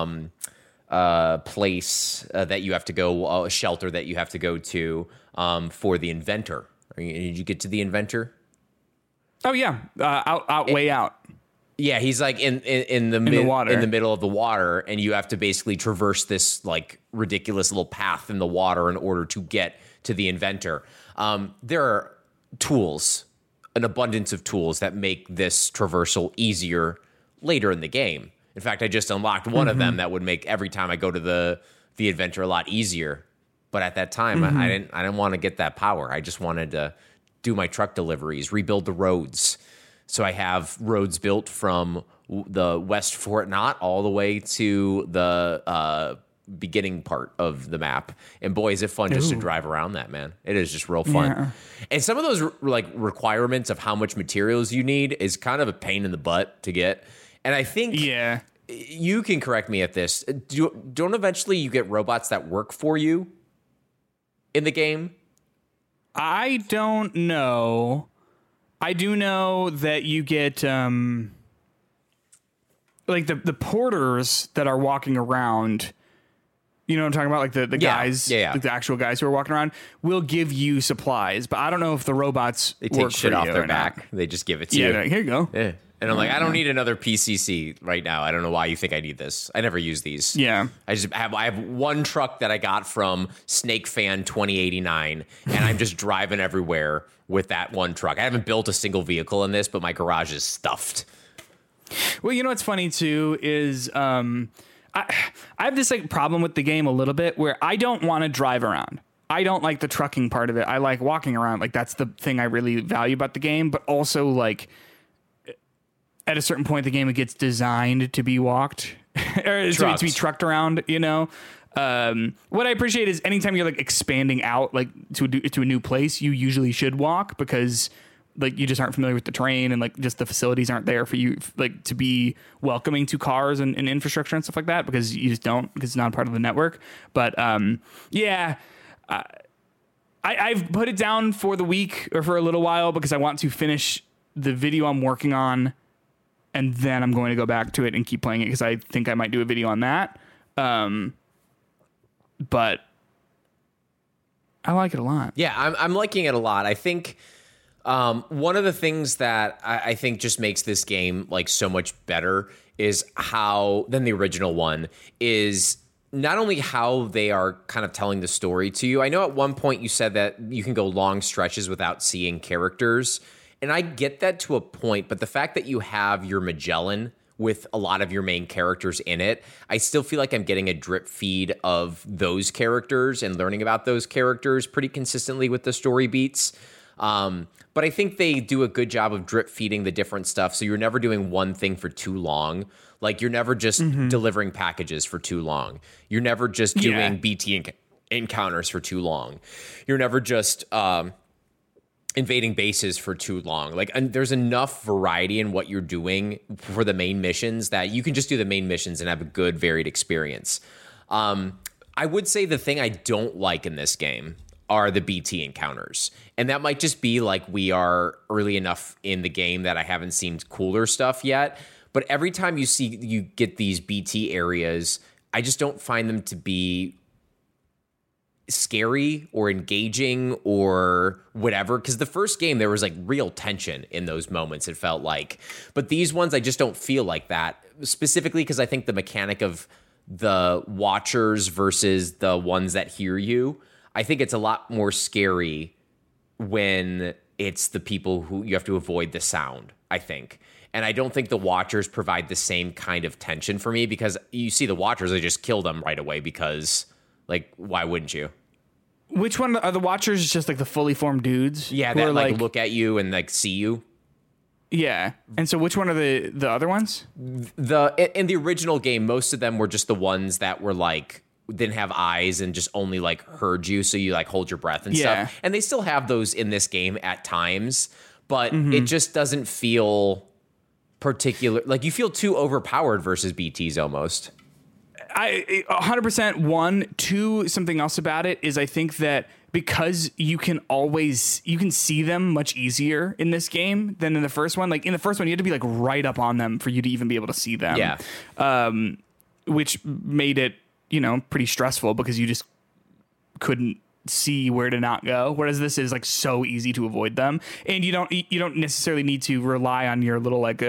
place that you have to go, a shelter that you have to go to for the inventor. Did you get to the inventor?
Oh yeah, way out.
Yeah, he's like in the water, in the middle of the water, and you have to basically traverse this like ridiculous little path in the water in order to get to the inventor. There are tools, an abundance of tools that make this traversal easier later in the game. In fact, I just unlocked one of them that would make every time I go to the inventor a lot easier. But at that time, I didn't want to get that power. I just wanted to do my truck deliveries, rebuild the roads. So I have roads built from the West Fort Knott all the way to the beginning part of the map. And boy, is it fun just to drive around that, man. It is just real fun. Yeah. And some of those like requirements of how much materials you need is kind of a pain in the butt to get. And I think you can correct me at this. Don't eventually you get robots that work for you in the game?
I don't know. I do know that you get like the porters that are walking around. You know what I'm talking about? Like the guys, like the actual guys who are walking around will give you supplies, but I don't know if the robots
they take shit off their back. They just give it to you.
Like, here you go.
Yeah. And I'm like, I don't need another PCC right now. I don't know why you think I need this. I never use these.
Yeah.
I have one truck that I got from Snake Fan 2089, and I'm just driving everywhere with that one truck. I haven't built a single vehicle in this, but my garage is stuffed.
Well, you know what's funny too is I have this like problem with the game a little bit where I don't want to drive around. I don't like the trucking part of it. I like walking around. Like that's the thing I really value about the game, but also like at a certain point, the game gets designed to be walked or to be trucked around, you know? What I appreciate is anytime you're like expanding out like to a new place, you usually should walk because like you just aren't familiar with the terrain and like just the facilities aren't there for you like to be welcoming to cars and infrastructure and stuff like that because you just don't because it's not part of the network. But I've put it down for the week or for a little while because I want to finish the video I'm working on. And then I'm going to go back to it and keep playing it because I think I might do a video on that. But I like it a lot.
Yeah, I'm liking it a lot. I think one of the things that I think just makes this game like so much better is how than the original one is not only how they are kind of telling the story to you. I know at one point you said that you can go long stretches without seeing characters. And I get that to a point, but the fact that you have your Magellan with a lot of your main characters in it, I still feel like I'm getting a drip feed of those characters and learning about those characters pretty consistently with the story beats. But I think they do a good job of drip feeding the different stuff. So you're never doing one thing for too long. Like you're never just delivering packages for too long. You're never just doing BT encounters for too long. You're never just invading bases for too long. Like, and there's enough variety in what you're doing for the main missions that you can just do the main missions and have a good varied experience. I would say the thing I don't like in this game are the BT encounters. And that might just be like we are early enough in the game that I haven't seen cooler stuff yet. But every time you get these BT areas, I just don't find them to be scary or engaging or whatever, because the first game there was like real tension in those moments, it felt like, but these ones I just don't feel like that, specifically because I think the mechanic of the watchers versus the ones that hear you, I think it's a lot more scary when it's the people who you have to avoid the sound, I think. And I don't think the watchers provide the same kind of tension for me, because you see the watchers, they just kill them right away because, like, why wouldn't you?
Which one are the watchers? Just like the fully formed dudes?
Yeah, that like look at you and like see you.
Yeah. And so which one are the other ones?
In the original game, most of them were just the ones that were like didn't have eyes and just only like heard you, so you like hold your breath and stuff. And they still have those in this game at times, but it just doesn't feel particular. Like you feel too overpowered versus BTs almost. I
100%. 1, 2, something else about it is I think that because you can see them much easier in this game than in the first one. Like in the first one, you had to be like right up on them for you to even be able to see them.
Yeah.
Which made it, pretty stressful because you just couldn't see where to not go. Whereas this is like so easy to avoid them, and you don't necessarily need to rely on your little like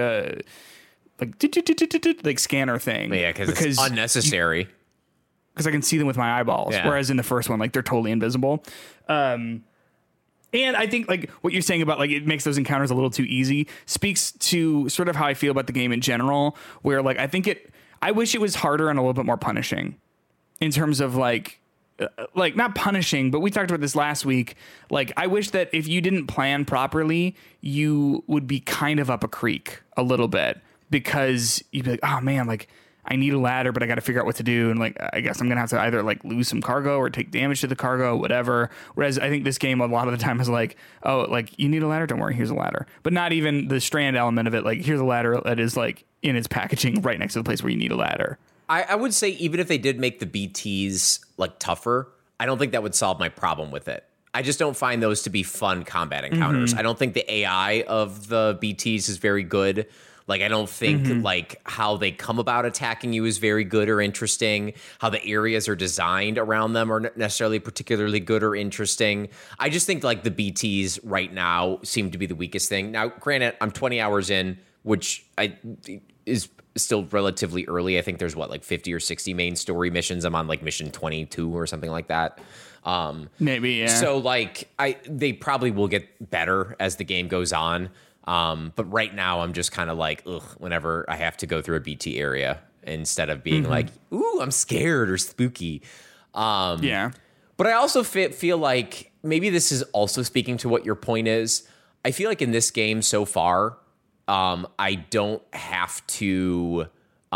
scanner thing.
Yeah, because it's unnecessary.
Because I can see them with my eyeballs. Yeah. Whereas in the first one, like they're totally invisible. And I think like what you're saying about like it makes those encounters a little too easy speaks to sort of how I feel about the game in general, where like I wish it was harder and a little bit more punishing in terms of like not punishing, but we talked about this last week. Like I wish that if you didn't plan properly, you would be kind of up a creek a little bit, because you'd be like, oh man, like I need a ladder, but I got to figure out what to do. And like, I guess I'm going to have to either like lose some cargo or take damage to the cargo, whatever. Whereas I think this game a lot of the time is like, oh, like you need a ladder. Don't worry. Here's a ladder. But not even the strand element of it. Like here's a ladder that is like in its packaging right next to the place where you need a ladder.
I would say even if they did make the BTs like tougher, I don't think that would solve my problem with it. I just don't find those to be fun combat encounters. I don't think the AI of the BTs is very good. Like, I don't think, like, how they come about attacking you is very good or interesting. How the areas are designed around them are not necessarily particularly good or interesting. I just think, like, the BTs right now seem to be the weakest thing. Now, granted, I'm 20 hours in, which is still relatively early. I think there's, 50 or 60 main story missions. I'm on, like, mission 22 or something like that.
Maybe, yeah.
So, like, they probably will get better as the game goes on. But right now I'm just kind of like, ugh, whenever I have to go through a BT area instead of being like, ooh, I'm scared or spooky.
Yeah.
But I also feel like maybe this is also speaking to what your point is. I feel like in this game so far, I don't have to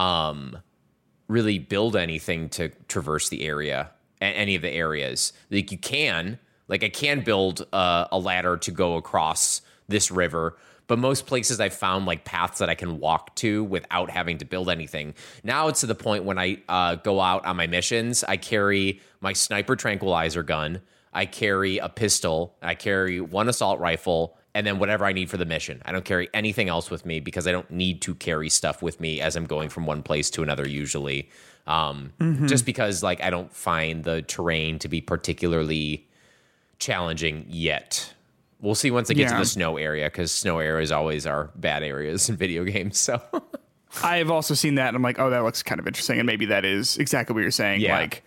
really build anything to traverse the area, any of the areas. Like you can, like I can build a ladder to go across this river. But most places I've found like paths that I can walk to without having to build anything. Now it's to the point when I go out on my missions, I carry my sniper tranquilizer gun, I carry a pistol, I carry one assault rifle, and then whatever I need for the mission. I don't carry anything else with me because I don't need to carry stuff with me as I'm going from one place to another usually. Just because like I don't find the terrain to be particularly challenging yet. We'll see once I get to the snow area, because snow areas always are bad areas in video games. So
I've also seen that, and I'm like, oh, that looks kind of interesting, and maybe that is exactly what you're saying.
Yeah.
Like,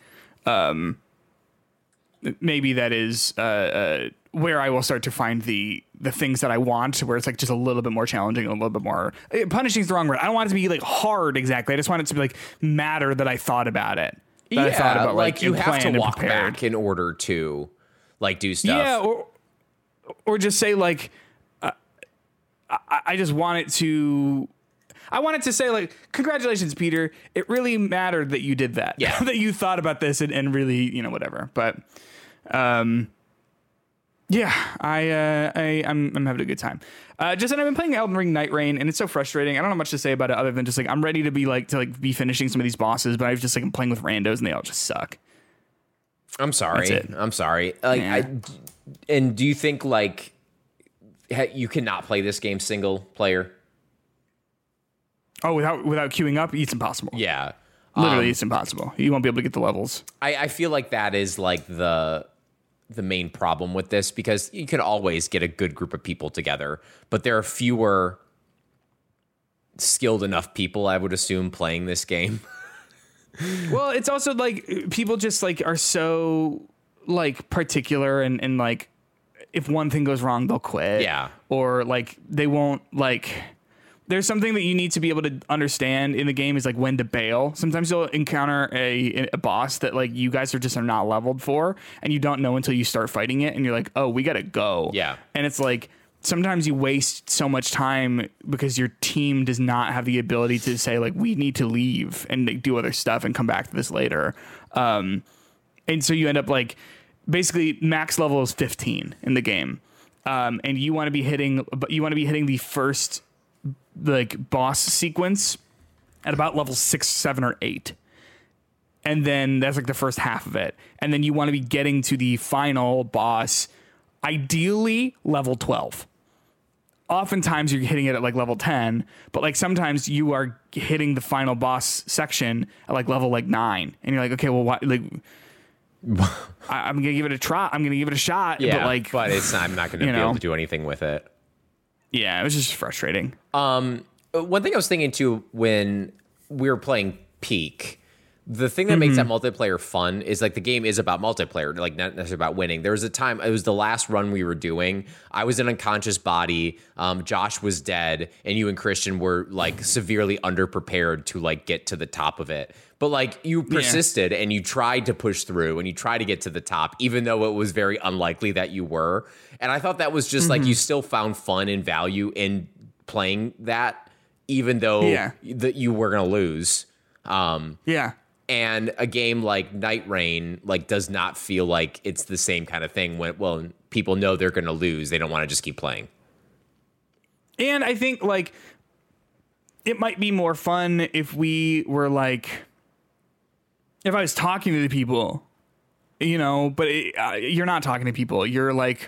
maybe that is where I will start to find the things that I want, where it's like just a little bit more challenging, a little bit more punishing is the wrong word. I don't want it to be like hard exactly. I just want it to be like matter that I thought about it.
I thought about like you have to walk back in order to like do stuff.
Yeah. Or just say like, I just want it to. I wanted to say like, congratulations, Peter. It really mattered that you did that.
Yeah,
that you thought about this and really whatever. But, yeah, I'm having a good time. I've been playing Elden Ring Night Rain, and it's so frustrating. I don't know much to say about it other than just like I'm ready to be finishing some of these bosses, but I've just like I'm playing with randos and they all just suck.
I'm sorry. I'm sorry. Like yeah. And do you think like you cannot play this game single player?
Oh, without queuing up, it's impossible.
Yeah,
literally, it's impossible. You won't be able to get the levels.
I feel like that is like the main problem with this, because you can always get a good group of people together, but there are fewer skilled enough people, I would assume, playing this game.
Well, it's also like people just like are so like particular and like if one thing goes wrong, they'll quit.
Yeah.
Or like they won't like. There's something that you need to be able to understand in the game is like when to bail. Sometimes you'll encounter a boss that like you guys are not leveled for, and you don't know until you start fighting it, and you're like, oh, we gotta go.
Yeah.
And it's like sometimes you waste so much time because your team does not have the ability to say like we need to leave and like, do other stuff and come back to this later. And so you end up like basically max level is 15 in the game, and you want to be hitting the first like boss sequence at about level 6, 7, or 8. And then that's like the first half of it. And then you want to be getting to the final boss, ideally level 12. Oftentimes you're hitting it at like level 10, but like sometimes you are hitting the final boss section at like level like 9. And you're like, okay, well, why, like, I'm going to give it a try. I'm going to give it a shot.
Yeah, but I'm not going to be able to do anything with it.
Yeah, it was just frustrating.
One thing I was thinking too when we were playing Peak, the thing that makes that multiplayer fun is like the game is about multiplayer, like not necessarily about winning. There was a time, it was the last run we were doing. I was an unconscious body. Josh was dead, and you and Christian were like severely underprepared to like get to the top of it. But like you persisted and you tried to push through and you tried to get to the top, even though it was very unlikely that you were. And I thought that was just like you still found fun and value in playing that, even though that you were going to lose. And a game like Night Rain like does not feel like it's the same kind of thing when people know they're going to lose. They don't want to just keep playing.
And I think like it might be more fun if we were like, if I was talking to the people, you know, but you're not talking to people. You're like,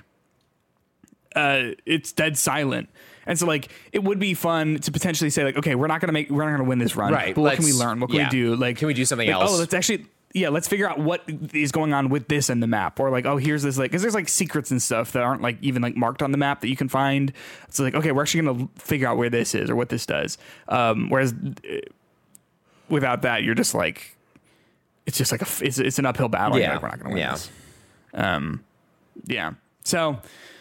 it's dead silent. And so like it would be fun to potentially say like, okay, we're not gonna win this run.
Right.
But what can we learn? What can we do? Like,
can we do something else?
Oh, let's figure out what is going on with this in the map. Or like, oh, here's this, like, because there's like secrets and stuff that aren't like even like marked on the map that you can find. So like, okay, we're actually gonna figure out where this is or what this does. Whereas without that, you're just like, it's just like it's an uphill battle.
Yeah.
Like, we're not gonna win this. Yeah. So.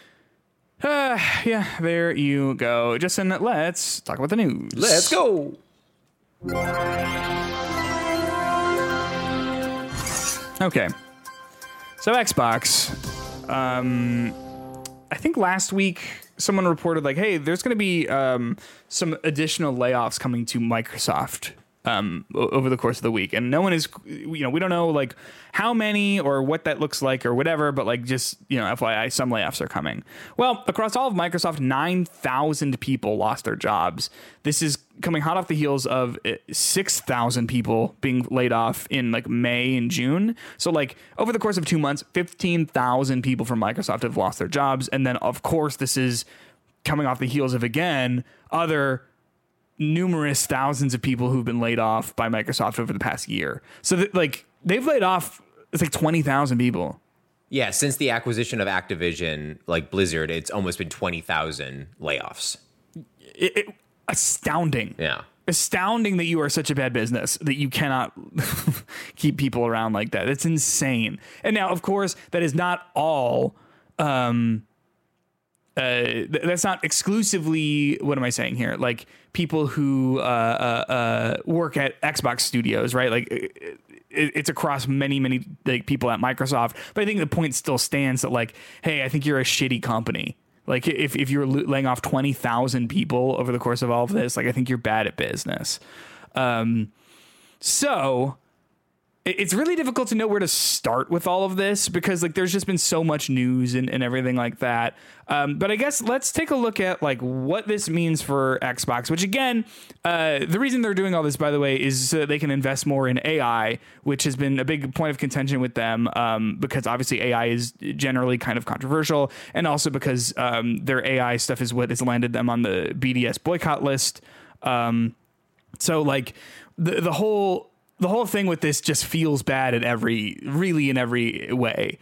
There you go. Justin, let's talk about the news.
Let's go.
Okay. So Xbox, I think last week someone reported like, hey, there's going to be some additional layoffs coming to Microsoft over the course of the week. And no one is, we don't know like how many or what that looks like or whatever, but like just, FYI, some layoffs are coming. Well, across all of Microsoft, 9,000 people lost their jobs. This is coming hot off the heels of 6,000 people being laid off in like May and June. So like over the course of 2 months, 15,000 people from Microsoft have lost their jobs. And then of course, this is coming off the heels of, again, other numerous thousands of people who've been laid off by Microsoft over the past year. So they've laid off, it's like 20,000 people.
Yeah, since the acquisition of Activision, like Blizzard, it's almost been 20,000 layoffs.
Astounding.
Yeah.
Astounding that you are such a bad business that you cannot keep people around like that. It's insane. And now, of course, that is not all. That's not exclusively, what am I saying here? Like people who work at Xbox studios, right? Like it's across many like people at Microsoft. But I think the point still stands that like, hey, I think you're a shitty company. Like if you're laying off 20,000 people over the course of all of this, like I think you're bad at business. So it's really difficult to know where to start with all of this because like there's just been so much news and everything like that. But I guess let's take a look at like what this means for Xbox, which again, the reason they're doing all this, by the way, is so that they can invest more in AI, which has been a big point of contention with them because obviously AI is generally kind of controversial. And also because their AI stuff is what has landed them on the BDS boycott list. So like the whole thing with this just feels bad in every way.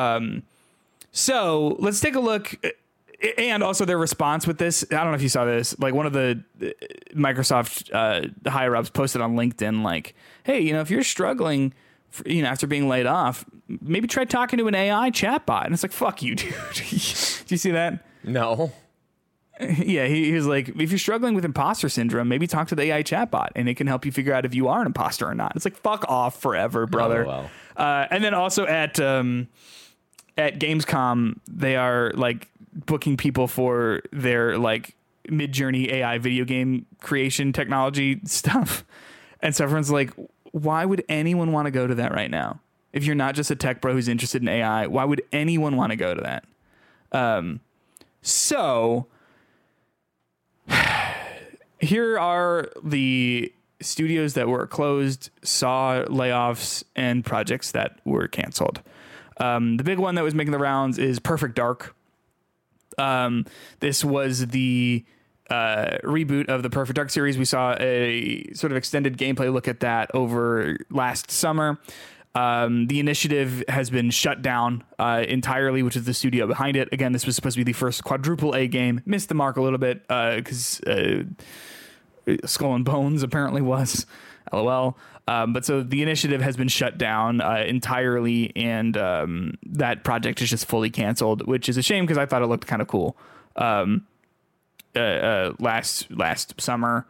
So let's take a look. And also their response with this. I don't know if you saw this. Like one of the Microsoft higher ups posted on LinkedIn, like, hey, if you're struggling, after being laid off, maybe try talking to an AI chatbot. And it's like, fuck you, dude. Do you see that?
No.
Yeah, he was like, if you're struggling with imposter syndrome, maybe talk to the AI chatbot and it can help you figure out if you are an imposter or not. It's like, fuck off forever, brother.
Oh, wow.
And then also at Gamescom, they are like booking people for their like Mid-Journey AI video game creation technology stuff. And so everyone's like, why would anyone want to go to that right now? If you're not just a tech bro who's interested in AI, why would anyone want to go to that? So here are the studios that were closed saw layoffs and projects that were canceled. The big one that was making the rounds is Perfect Dark. This was the reboot of the Perfect Dark series. We saw a sort of extended gameplay look at that over last summer. The initiative has been shut down entirely, which is the studio behind it. Again, this was supposed to be the first quadruple A game. Missed the mark a little bit because Skull and Bones apparently was. LOL. But so the initiative has been shut down entirely, and that project is just fully canceled, which is a shame because I thought it looked kind of cool last summer.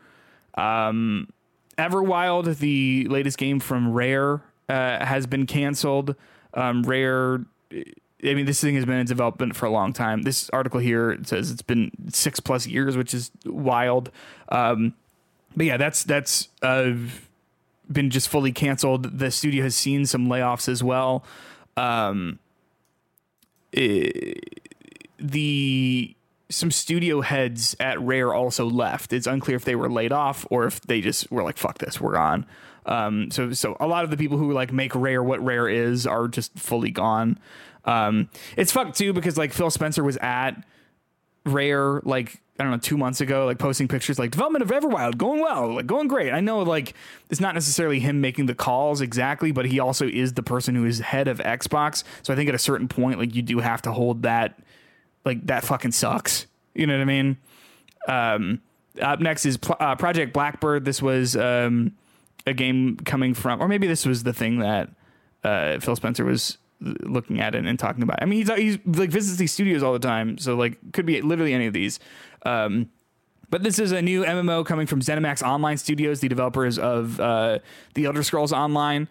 Everwild, the latest game from Rare, has been canceled. Rare, I mean, this thing has been in development for a long time. This article here says it's been 6+ years, which is wild. But yeah, that's been just fully canceled. The studio has seen some layoffs as well. Some studio heads at Rare also left. It's unclear if they were laid off or if they just were like, fuck this, we're on. So a lot of the people who like make Rare what Rare is are just fully gone. It's fucked too, because like Phil Spencer was at Rare, like, I don't know, 2 months ago, like posting pictures like development of Everwild going well, like going great. I know like it's not necessarily him making the calls exactly, but he also is the person who is head of Xbox. So I think at a certain point, like you do have to hold that, like that fucking sucks. You know what I mean? Up next is Project Blackbird. This was a game coming from, or maybe this was the thing that Phil Spencer was looking at and talking about. I mean, he's like visits these studios all the time, so like could be literally any of these. But this is a new MMO coming from ZeniMax Online Studios, the developers of The Elder Scrolls Online.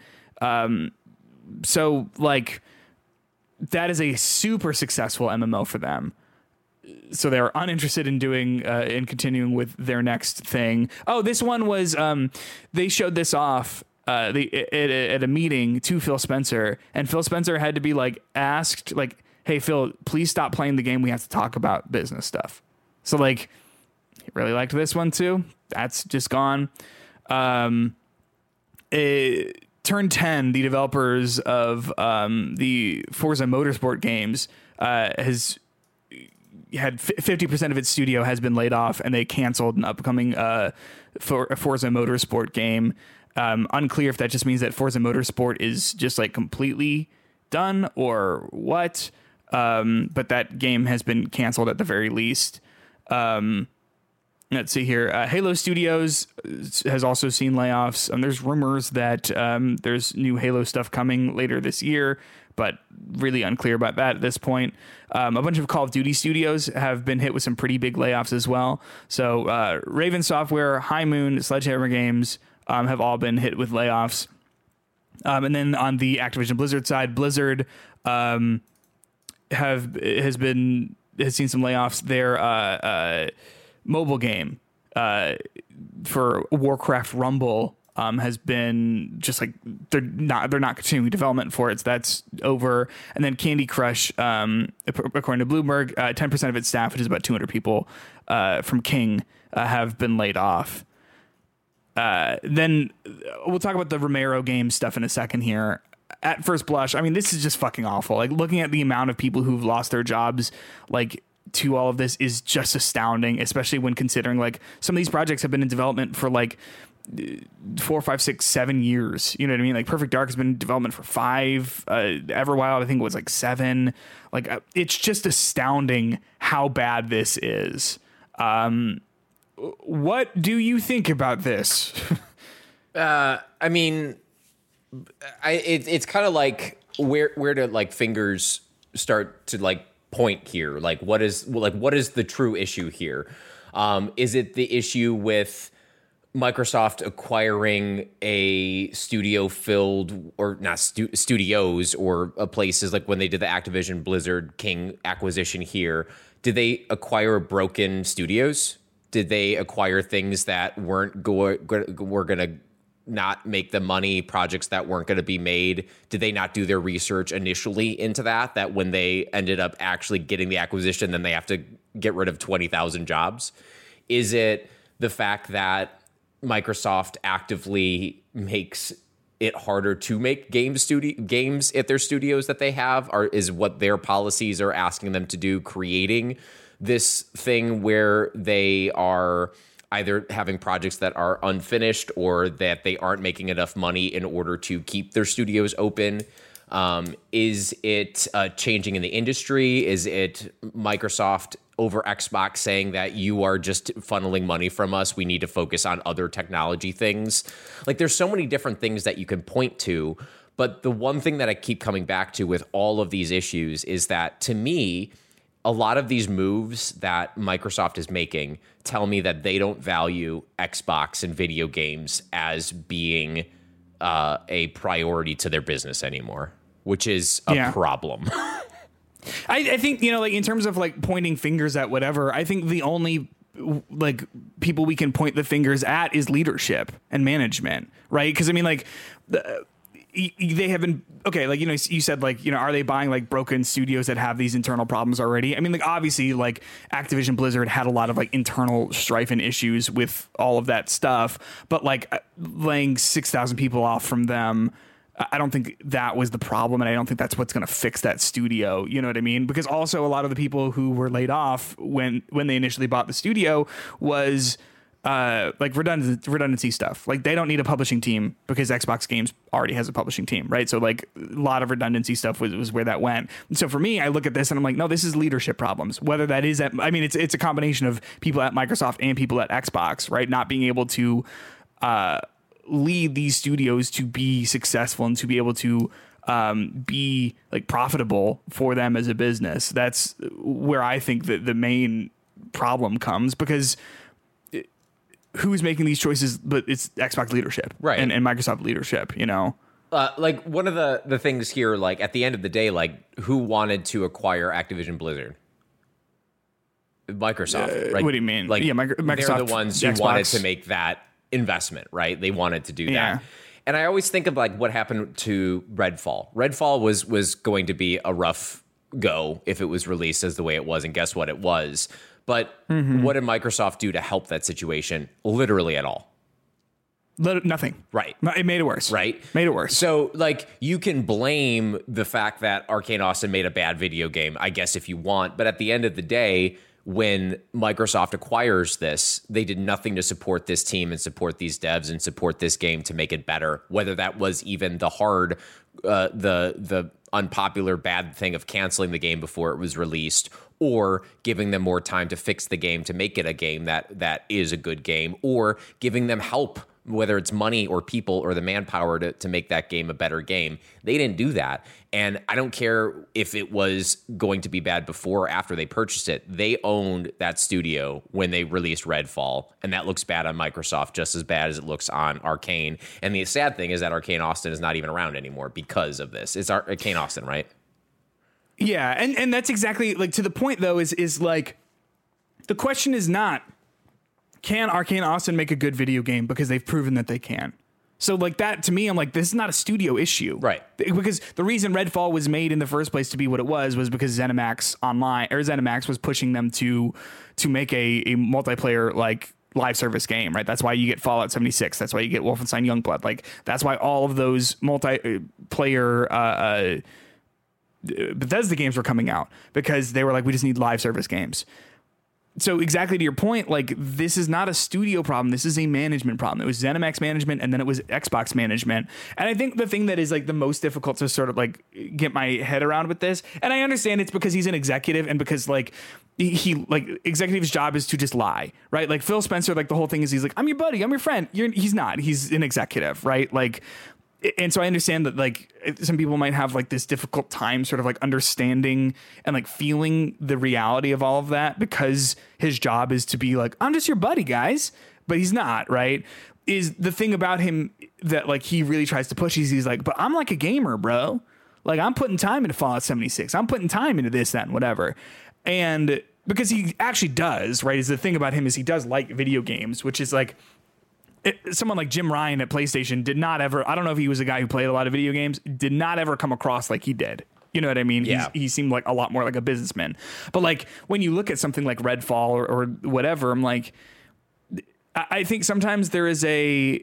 So like that is a super successful MMO for them. So they're uninterested in doing in continuing with their next thing. Oh, this one was they showed this off at a meeting to Phil Spencer, and Phil Spencer had to be like asked like, "Hey Phil, please stop playing the game. We have to talk about business stuff." So like, he really liked this one too. That's just gone. Turn 10, the developers of the Forza Motorsport games, has had 50% of its studio has been laid off, and they canceled an upcoming Forza Motorsport game. Unclear if that just means that Forza Motorsport is just like completely done or what. But that game has been canceled at the very least. Let's see here. Halo Studios has also seen layoffs. There's rumors that there's new Halo stuff coming later this year, but really unclear about that at this point. A bunch of Call of Duty studios have been hit with some pretty big layoffs as well. So Raven Software, High Moon, Sledgehammer Games have all been hit with layoffs. And then on the Activision Blizzard side, Blizzard has seen some layoffs. Their mobile game for Warcraft Rumble has been just like they're not continuing development for it. So that's over. And then Candy Crush, according to Bloomberg, 10% of its staff, which is about 200 people from King, have been laid off. Then we'll talk about the Romero game stuff in a second here. At first blush, I mean, this is just fucking awful. Like looking at the amount of people who've lost their jobs, like to all of this is just astounding, especially when considering like some of these projects have been in development for like 4, 5, 6, 7 years. You know what I mean? Like Perfect Dark has been in development for 5. Everwild, I think it was like 7. Like it's just astounding how bad this is. What do you think about this?
I mean, it's kind of like where do like fingers start to like point here? Like what is the true issue here? Is it the issue with Microsoft acquiring a studio filled, or not studios or places, like when they did the Activision Blizzard King acquisition here? Did they acquire broken studios? Did they acquire things that were going to not make the money, projects that weren't going to be made? Did they not do their research initially into that when they ended up actually getting the acquisition, then they have to get rid of 20,000 jobs? Is it the fact that Microsoft actively makes it harder to make games at their studios that they have, is what their policies are asking them to do, creating this thing where they are either having projects that are unfinished or that they aren't making enough money in order to keep their studios open. Is it changing in the industry? Is it Microsoft over Xbox saying that you are just funneling money from us? We need to focus on other technology things. Like, there's so many different things that you can point to. But the one thing that I keep coming back to with all of these issues is that, to me, a lot of these moves that Microsoft is making tell me that they don't value Xbox and video games as being a priority to their business anymore, which is a problem.
I think, like, in terms of like pointing fingers at whatever, I think the only like people we can point the fingers at is leadership and management, right? Because I mean, like, they have been like, you said, like, are they buying like broken studios that have these internal problems already? I mean, like, obviously, like, Activision Blizzard had a lot of like internal strife and issues with all of that stuff, but like laying 6,000 people off from them, I don't think that was the problem, and I don't think that's what's going to fix that studio. You know what I mean? Because also a lot of the people who were laid off when they initially bought the studio was like redundancy stuff. Like, they don't need a publishing team because Xbox Games already has a publishing team, right? So like a lot of redundancy stuff was where that went. And so for me, I look at this and I'm like, no, this is leadership problems. Whether that is it's a combination of people at Microsoft and people at Xbox, right? Not being able to lead these studios to be successful and to be able to be like profitable for them as a business. That's where I think that the main problem comes, because who's making these choices? But it's Xbox leadership,
right?
And Microsoft leadership,
like, one of the things here, like, at the end of the day, like, who wanted to acquire Activision Blizzard? Microsoft, right?
What do you mean?
Like,
Microsoft,
they're the ones who wanted to make that investment, right? They wanted to do that. And I always think of like what happened to Redfall. Redfall was going to be a rough go if it was released as the way it was, and guess what? It was. But what did Microsoft do to help that situation? Literally at all.
Nothing.
Right.
It made it worse.
Right.
Made it worse.
So, like, you can blame the fact that Arcane Austin made a bad video game, I guess, if you want. But at the end of the day, when Microsoft acquires this, they did nothing to support this team and support these devs and support this game to make it better. Whether that was even the hard, the unpopular bad thing of canceling the game before it was released, or giving them more time to fix the game to make it a game that is a good game, or giving them help, whether it's money or people or the manpower to make that game a better game. They didn't do that. And I don't care if it was going to be bad before or after they purchased it. They owned that studio when they released Redfall, and that looks bad on Microsoft just as bad as it looks on Arcane. And the sad thing is that Arcane Austin is not even around anymore because of this. It's Arcane Austin, right?
Yeah, and that's exactly, like, to the point, though, is like, the question is not, can Arcane Austin make a good video game? Because they've proven that they can. So, like, that, to me, I'm like, this is not a studio issue.
Right.
Because the reason Redfall was made in the first place to be what it was because ZeniMax was pushing them to make a multiplayer, like, live service game, right? That's why you get Fallout 76. That's why you get Wolfenstein Youngblood. Like, that's why all of those multiplayer Bethesda games were coming out, because they were like, we just need live service games. So exactly to your point, like, this is not a studio problem. This is a management problem. It was ZeniMax management, and then it was Xbox management. And I think the thing that is, like, the most difficult to sort of, like, get my head around with this, and I understand it's because he's an executive and because, like, he like, executive's job is to just lie, right? Like, Phil Spencer, like, the whole thing is he's like, I'm your buddy, I'm your friend. He's not. He's an executive, right? Like, and so I understand that, like, some people might have, like, this difficult time sort of, like, understanding and, like, feeling the reality of all of that, because his job is to be like, I'm just your buddy, guys. But he's not, right? Is the thing about him that, like, he really tries to push. He's like, but I'm like a gamer, bro. Like, I'm putting time into Fallout 76. I'm putting time into this, that, and whatever. And because he actually does, right? Is the thing about him is he does like video games, which is, like, someone like Jim Ryan at PlayStation did not ever, I don't know if he was a guy who played a lot of video games, did not ever come across like he did. You know what I mean?
Yeah.
He seemed like a lot more like a businessman. But, like, when you look at something like Redfall or whatever, I'm like, I think sometimes there is a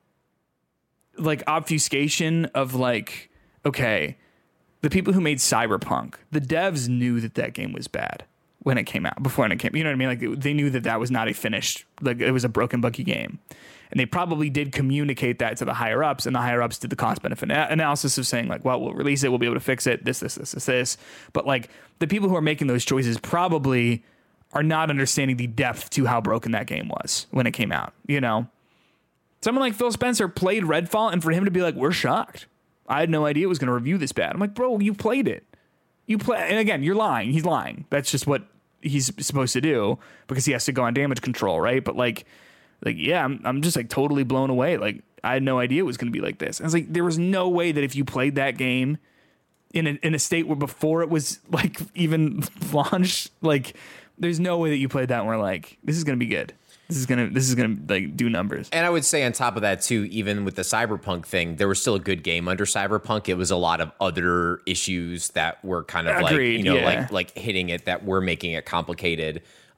like obfuscation of like, okay, the people who made Cyberpunk, the devs knew that game was bad when it came out, before it came, you know what I mean? Like they knew that was not a finished, like it was a broken, buggy game. And they probably did communicate that to the higher ups, and the higher ups did the cost benefit analysis of saying like, well, we'll release it, we'll be able to fix it, this. But like the people who are making those choices probably are not understanding the depth to how broken that game was when it came out, you know? Someone like Phil Spencer played Redfall, and for him to be like, we're shocked. I had no idea it was going to review this bad. I'm like, bro, you played it. And again, you're lying. He's lying. That's just what he's supposed to do because he has to go on damage control, right? But like yeah, I'm just like totally blown away. Like I had no idea it was going to be like this. And I was like, there was no way that if you played that game in a state where before it was like even launched, like there's no way that you played that and were like, this is going to be good. This is gonna like do numbers.
And I would say on top of that too, even with the Cyberpunk thing, there was still a good game under Cyberpunk. It was a lot of other issues that were kind of
Agreed,
like, you know, like hitting it that were making it complicated.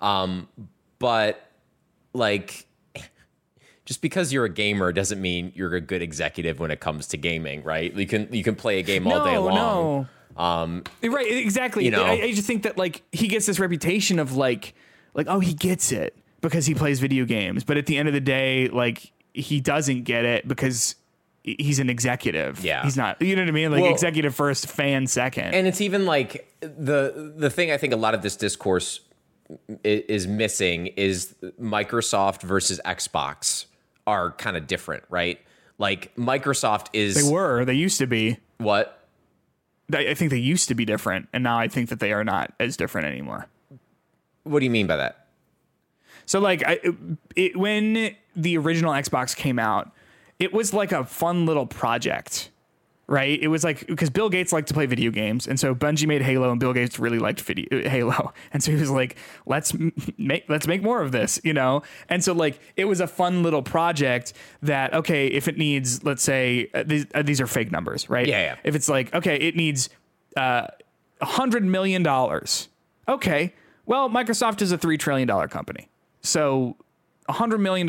But like, just because you're a gamer doesn't mean you're a good executive when it comes to gaming, right? You can play a game all day long.
Right, exactly.
You know,
I just think that like he gets this reputation of like oh, he gets it because he plays video games, but at the end of the day, like he doesn't get it because he's an executive.
Yeah,
he's not. You know what I mean? Like executive first, fan second.
And it's even like the thing I think a lot of this discourse is missing is Microsoft versus Xbox are kind of different, right? Like Microsoft is
they used to be.
What?
I think they used to be different, and now I think that they are not as different anymore.
What do you mean by that?
So like when the original Xbox came out, it was like a fun little project, right? It was like, because Bill Gates liked to play video games. And so Bungie made Halo, and Bill Gates really liked Halo. And so he was like, let's make more of this, you know? And so like, it was a fun little project that, okay, if it needs, let's say these are fake numbers, right?
Yeah.
If it's like, okay, it needs $100 million. Okay. Well, Microsoft is a $3 trillion company. So $100 million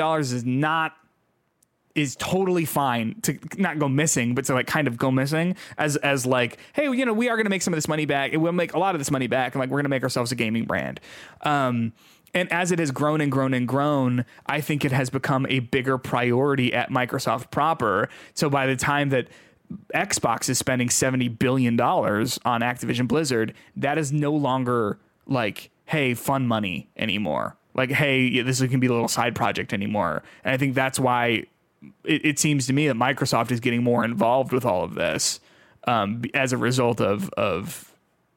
is totally fine to not go missing, but to like kind of go missing as like, hey, you know, we are going to make some of this money back. And we'll make a lot of this money back. And like, we're going to make ourselves a gaming brand. And as it has grown and grown and grown, I think it has become a bigger priority at Microsoft proper. So by the time that Xbox is spending $70 billion on Activision Blizzard, that is no longer like, hey, fun money anymore. Like, hey, this can be a little side project anymore. And I think that's why it seems to me that Microsoft is getting more involved with all of this as a result of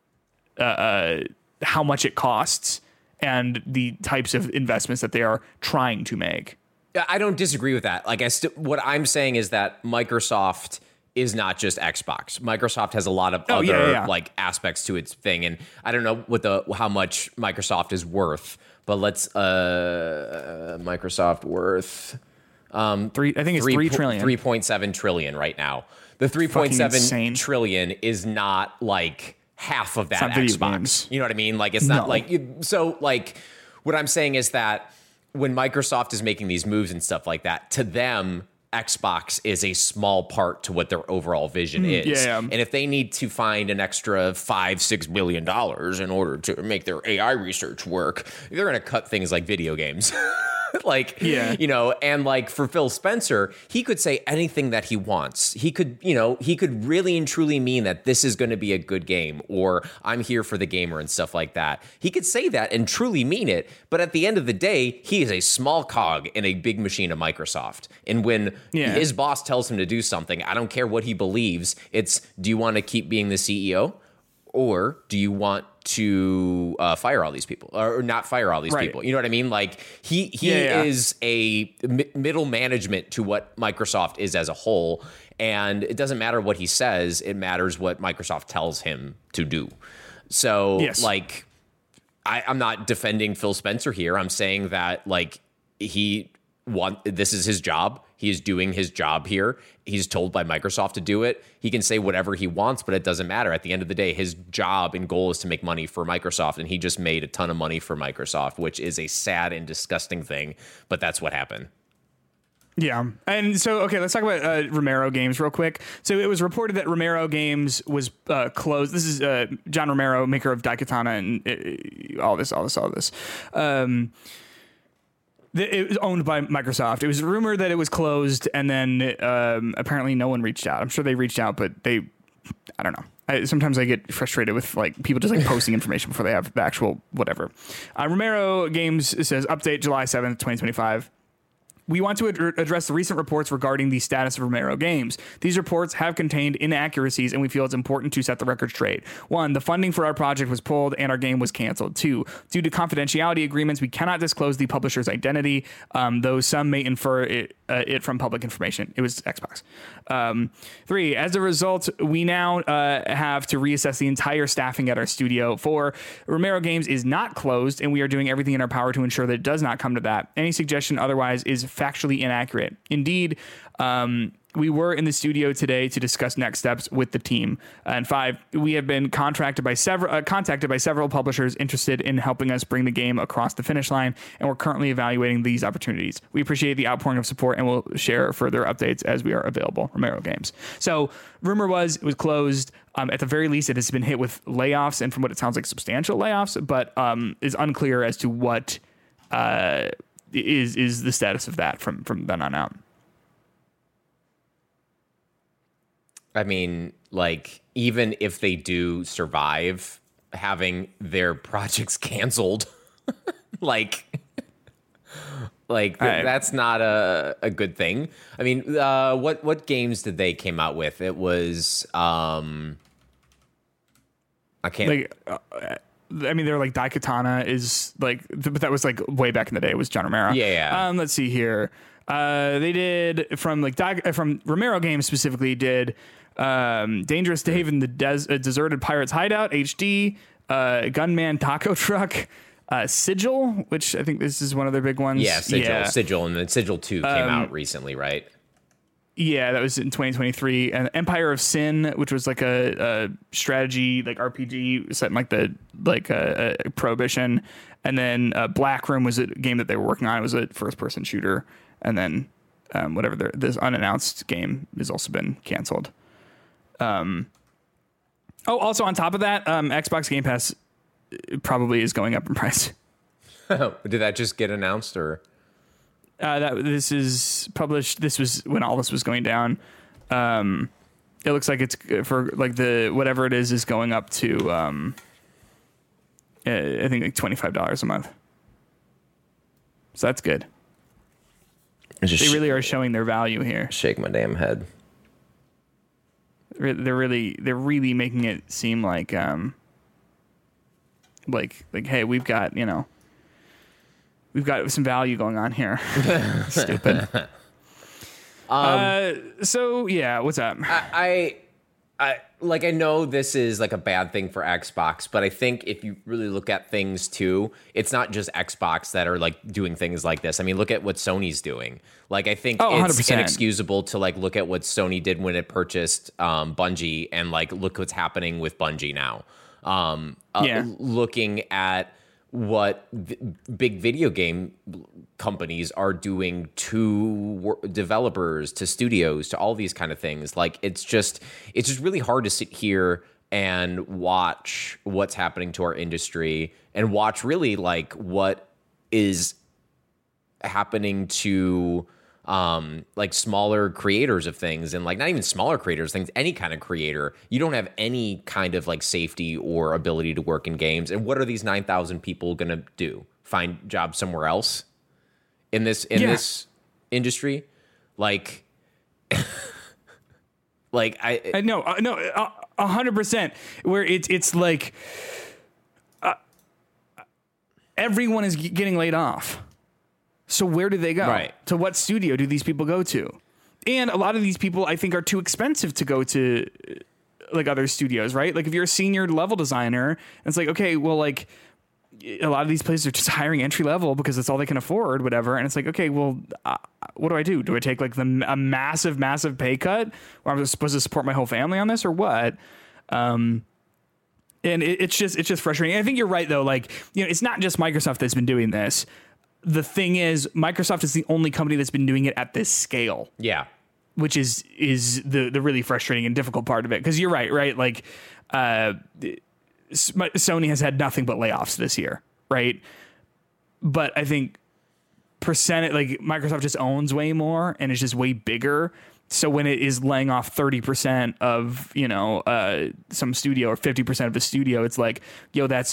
how much it costs and the types of investments that they are trying to make.
I don't disagree with that. Like, what I'm saying is that Microsoft is not just Xbox. Microsoft has a lot of other like aspects to its thing, and I don't know how much Microsoft is worth, but let's Microsoft worth
I think it's 3 trillion.
3.7 trillion right now. The 3.7 trillion is not like half of that Xbox. You know what I mean? Like it's not like so like what I'm saying is that when Microsoft is making these moves and stuff like that, to them Xbox is a small part to what their overall vision is.
Yeah.
And if they need to find an extra $5-6 billion in order to make their AI research work, they're going to cut things like video games. Like, you know, and like for Phil Spencer, he could say anything that he wants. He could really and truly mean that this is going to be a good game, or I'm here for the gamer and stuff like that. He could say that and truly mean it. But at the end of the day, he is a small cog in a big machine of Microsoft. And when his boss tells him to do something, I don't care what he believes. It's, do you want to keep being the CEO? Or do you want to fire all these people or not fire all these people? You know what I mean? Like he is a middle management to what Microsoft is as a whole. And it doesn't matter what he says. It matters what Microsoft tells him to do. So like, I'm not defending Phil Spencer here. I'm saying that like this is his job. He is doing his job here. He's told by Microsoft to do it. He can say whatever he wants, but it doesn't matter. At the end of the day, his job and goal is to make money for Microsoft, and he just made a ton of money for Microsoft, which is a sad and disgusting thing, but that's what happened.
Yeah. And so, okay, let's talk about Romero Games real quick. So it was reported that Romero Games was closed. This is John Romero, maker of Daikatana and all this. It was owned by Microsoft. It was rumored that it was closed, and then apparently no one reached out. I'm sure they reached out, but I don't know. Sometimes I get frustrated with like people just like posting information before they have the actual whatever. Romero Games says update July 7th, 2025. We want to address the recent reports regarding the status of Romero Games. These reports have contained inaccuracies, and we feel it's important to set the record straight. 1, the funding for our project was pulled, and our game was canceled. 2, due to confidentiality agreements, we cannot disclose the publisher's identity, though some may infer it from public information. It was Xbox. 3, as a result, we now have to reassess the entire staffing at our studio. 4, Romero Games is not closed, and we are doing everything in our power to ensure that it does not come to that. Any suggestion otherwise is factually inaccurate. Indeed, we were in the studio today to discuss next steps with the team. And 5, we have been contacted by several publishers interested in helping us bring the game across the finish line, and we're currently evaluating these opportunities. We appreciate the outpouring of support, and we'll share further updates as we are available. Romero Games. So, rumor was it was closed. At the very least, it has been hit with layoffs, and from what it sounds like, substantial layoffs, but is unclear as to what is the status of that from then on out.
I mean, like, even if they do survive having their projects canceled, that's not a good thing. I mean, what games did they came out with? It was I can't.
I mean, they're like Daikatana is like, but that was like way back in the day. It was John Romero.
Yeah.
Let's see here. They did from Romero Games specifically did Dangerous Dave and the Deserted Pirates Hideout HD, Gunman Taco Truck, Sigil, which I think this is one of their big ones.
Yeah, Sigil, and then Sigil 2 came out recently, right?
Yeah, that was in 2023. And Empire of Sin, which was like a strategy, like RPG set in like the Prohibition. And then Black Room was a game that they were working on. It was a first-person shooter. And then this unannounced game has also been canceled. Also on top of that, Xbox Game Pass probably is going up in price.
Did that just get announced, or?
This is published. This was when all this was going down. It looks like it's for like the whatever it is going up to. I think like $25 a month. So that's good. They really are showing their value here.
Shake my damn head.
They're really making it seem like hey, we've got some value going on here. Stupid. So yeah, what's up?
I know this is like a bad thing for Xbox, but I think if you really look at things too, it's not just Xbox that are like doing things like this. I mean, look at what Sony's doing. Like, I think it's
100%.
inexcusable to like look at what Sony did when it purchased Bungie, and like look what's happening with Bungie now. Looking at what big video game companies are doing to developers, to studios, to all these kind of things. Like, it's just really hard to sit here and watch what's happening to our industry and watch really like what is happening to like smaller creators of things, and like not even smaller creators, things, any kind of creator. You don't have any kind of like safety or ability to work in games. And what are these 9,000 people going to do? Find jobs somewhere else in this industry? Like,
I know, 100%. Where it's like everyone is getting laid off. So where do they go?
Right.
To what studio do these people go to? And a lot of these people, I think, are too expensive to go to like other studios, right? Like if you're a senior level designer, it's like, okay, well, like a lot of these places are just hiring entry level because that's all they can afford, whatever. And it's like, okay, well, what do? Do I take like a massive pay cut where I'm supposed to support my whole family on this or what? And it's just frustrating. And I think you're right though. Like, it's not just Microsoft that's been doing this. The thing is, Microsoft is the only company that's been doing it at this scale.
Yeah.
Which is the really frustrating and difficult part of it. Cause you're right? Like, Sony has had nothing but layoffs this year, right? But I think Microsoft just owns way more and is just way bigger. So when it is laying off 30% of, some studio or 50% of a studio, it's like, that's,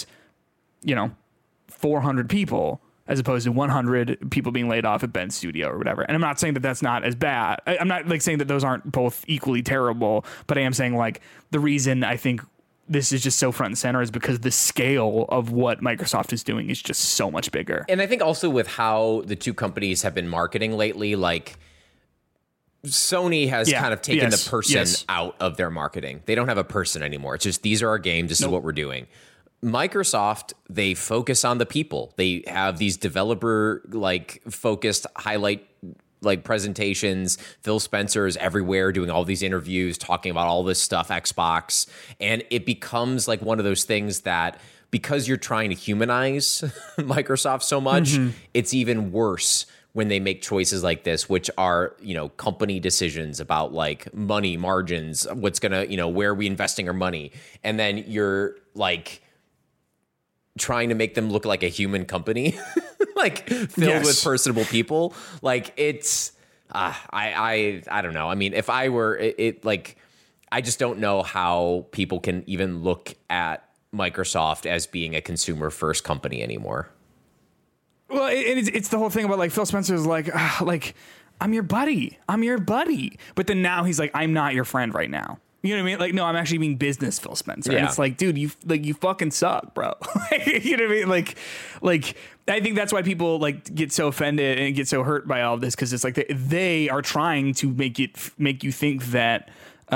400 people as opposed to 100 people being laid off at Ben's studio or whatever. And I'm not saying that that's not as bad. I'm not like saying that those aren't both equally terrible, but I am saying like the reason I think this is just so front and center is because the scale of what Microsoft is doing is just so much bigger.
And I think also with how the two companies have been marketing lately, like Sony has kind of taken the person out of their marketing. They don't have a person anymore. It's just, these are our games. This is what we're doing. Microsoft, they focus on the people. They have these developer focused highlight presentations. Phil Spencer is everywhere doing all these interviews, talking about all this stuff, Xbox. And it becomes like one of those things that because you're trying to humanize Microsoft so much, it's even worse when they make choices like this, which are, company decisions about like money margins, what's going to, where are we investing our money? And then you're like trying to make them look like a human company, like filled with personable people. Like it's, I don't know. I mean, if I were I just don't know how people can even look at Microsoft as being a consumer first company anymore.
Well, it's the whole thing about like Phil Spencer is like I'm your buddy. But then now he's like, I'm not your friend right now. You know what I mean? Like, no, I'm actually being business Phil Spencer. Yeah. And it's like, dude, you fucking suck, bro. You know what I mean? Like, I think that's why people get so offended and get so hurt by all of this. Cause it's like they are trying to make you think that,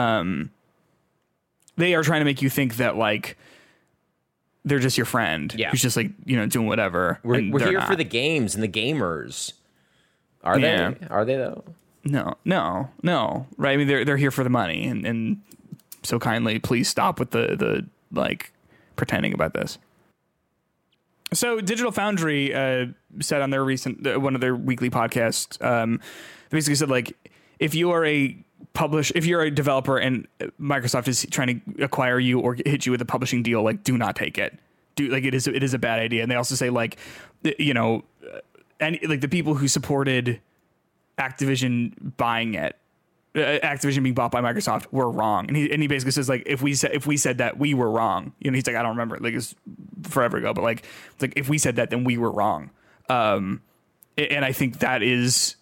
like, they're just your friend. Yeah. Who's just doing whatever.
We're here for the games and the gamers. Are they? Are they though?
No. Right. I mean, they're here for the money and so kindly, please stop with the pretending about this. So Digital Foundry said on their recent one of their weekly podcasts, they basically said if you're a developer and Microsoft is trying to acquire you or hit you with a publishing deal, do not take it. It is a bad idea. And they also say and the people who supported Activision buying it, Activision being bought by Microsoft, were wrong. And he basically says if we said that, we were wrong. He's like, I don't remember, it's forever ago, but it's like if we said that, then we were wrong. And I think that is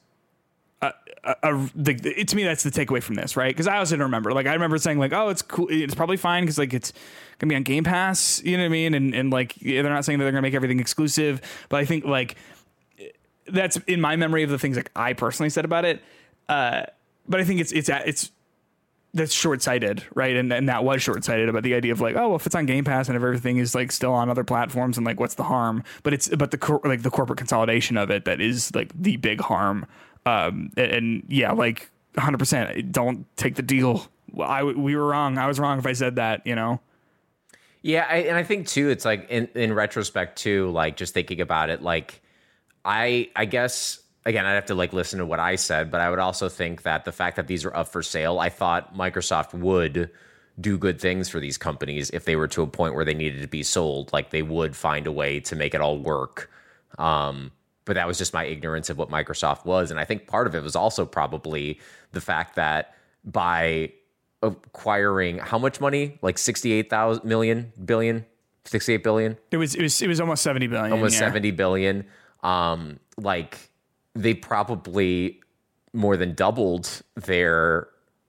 to me that's the takeaway from this, right? Because I also don't remember. I remember saying oh, it's cool, it's probably fine because it's gonna be on Game Pass. You know what I mean? And they're not saying that they're gonna make everything exclusive, but I think that's in my memory of the things I personally said about it. But I think that's short-sighted, right? And that was short-sighted about the idea of well, if it's on Game Pass and if everything is still on other platforms and what's the harm? But the corporate consolidation of it that is the big harm. And yeah, 100%, don't take the deal. We were wrong. I was wrong if I said that,
Yeah, and I think too, it's in retrospect too, just thinking about it, I guess, again, I'd have to listen to what I said, but I would also think that the fact that these are up for sale, I thought Microsoft would do good things for these companies if they were to a point where they needed to be sold. They would find a way to make it all work. But that was just my ignorance of what Microsoft was. And I think part of it was also probably the fact that by acquiring how much money? 68 billion?
It was almost 70 billion.
Almost 70 billion. They probably more than doubled their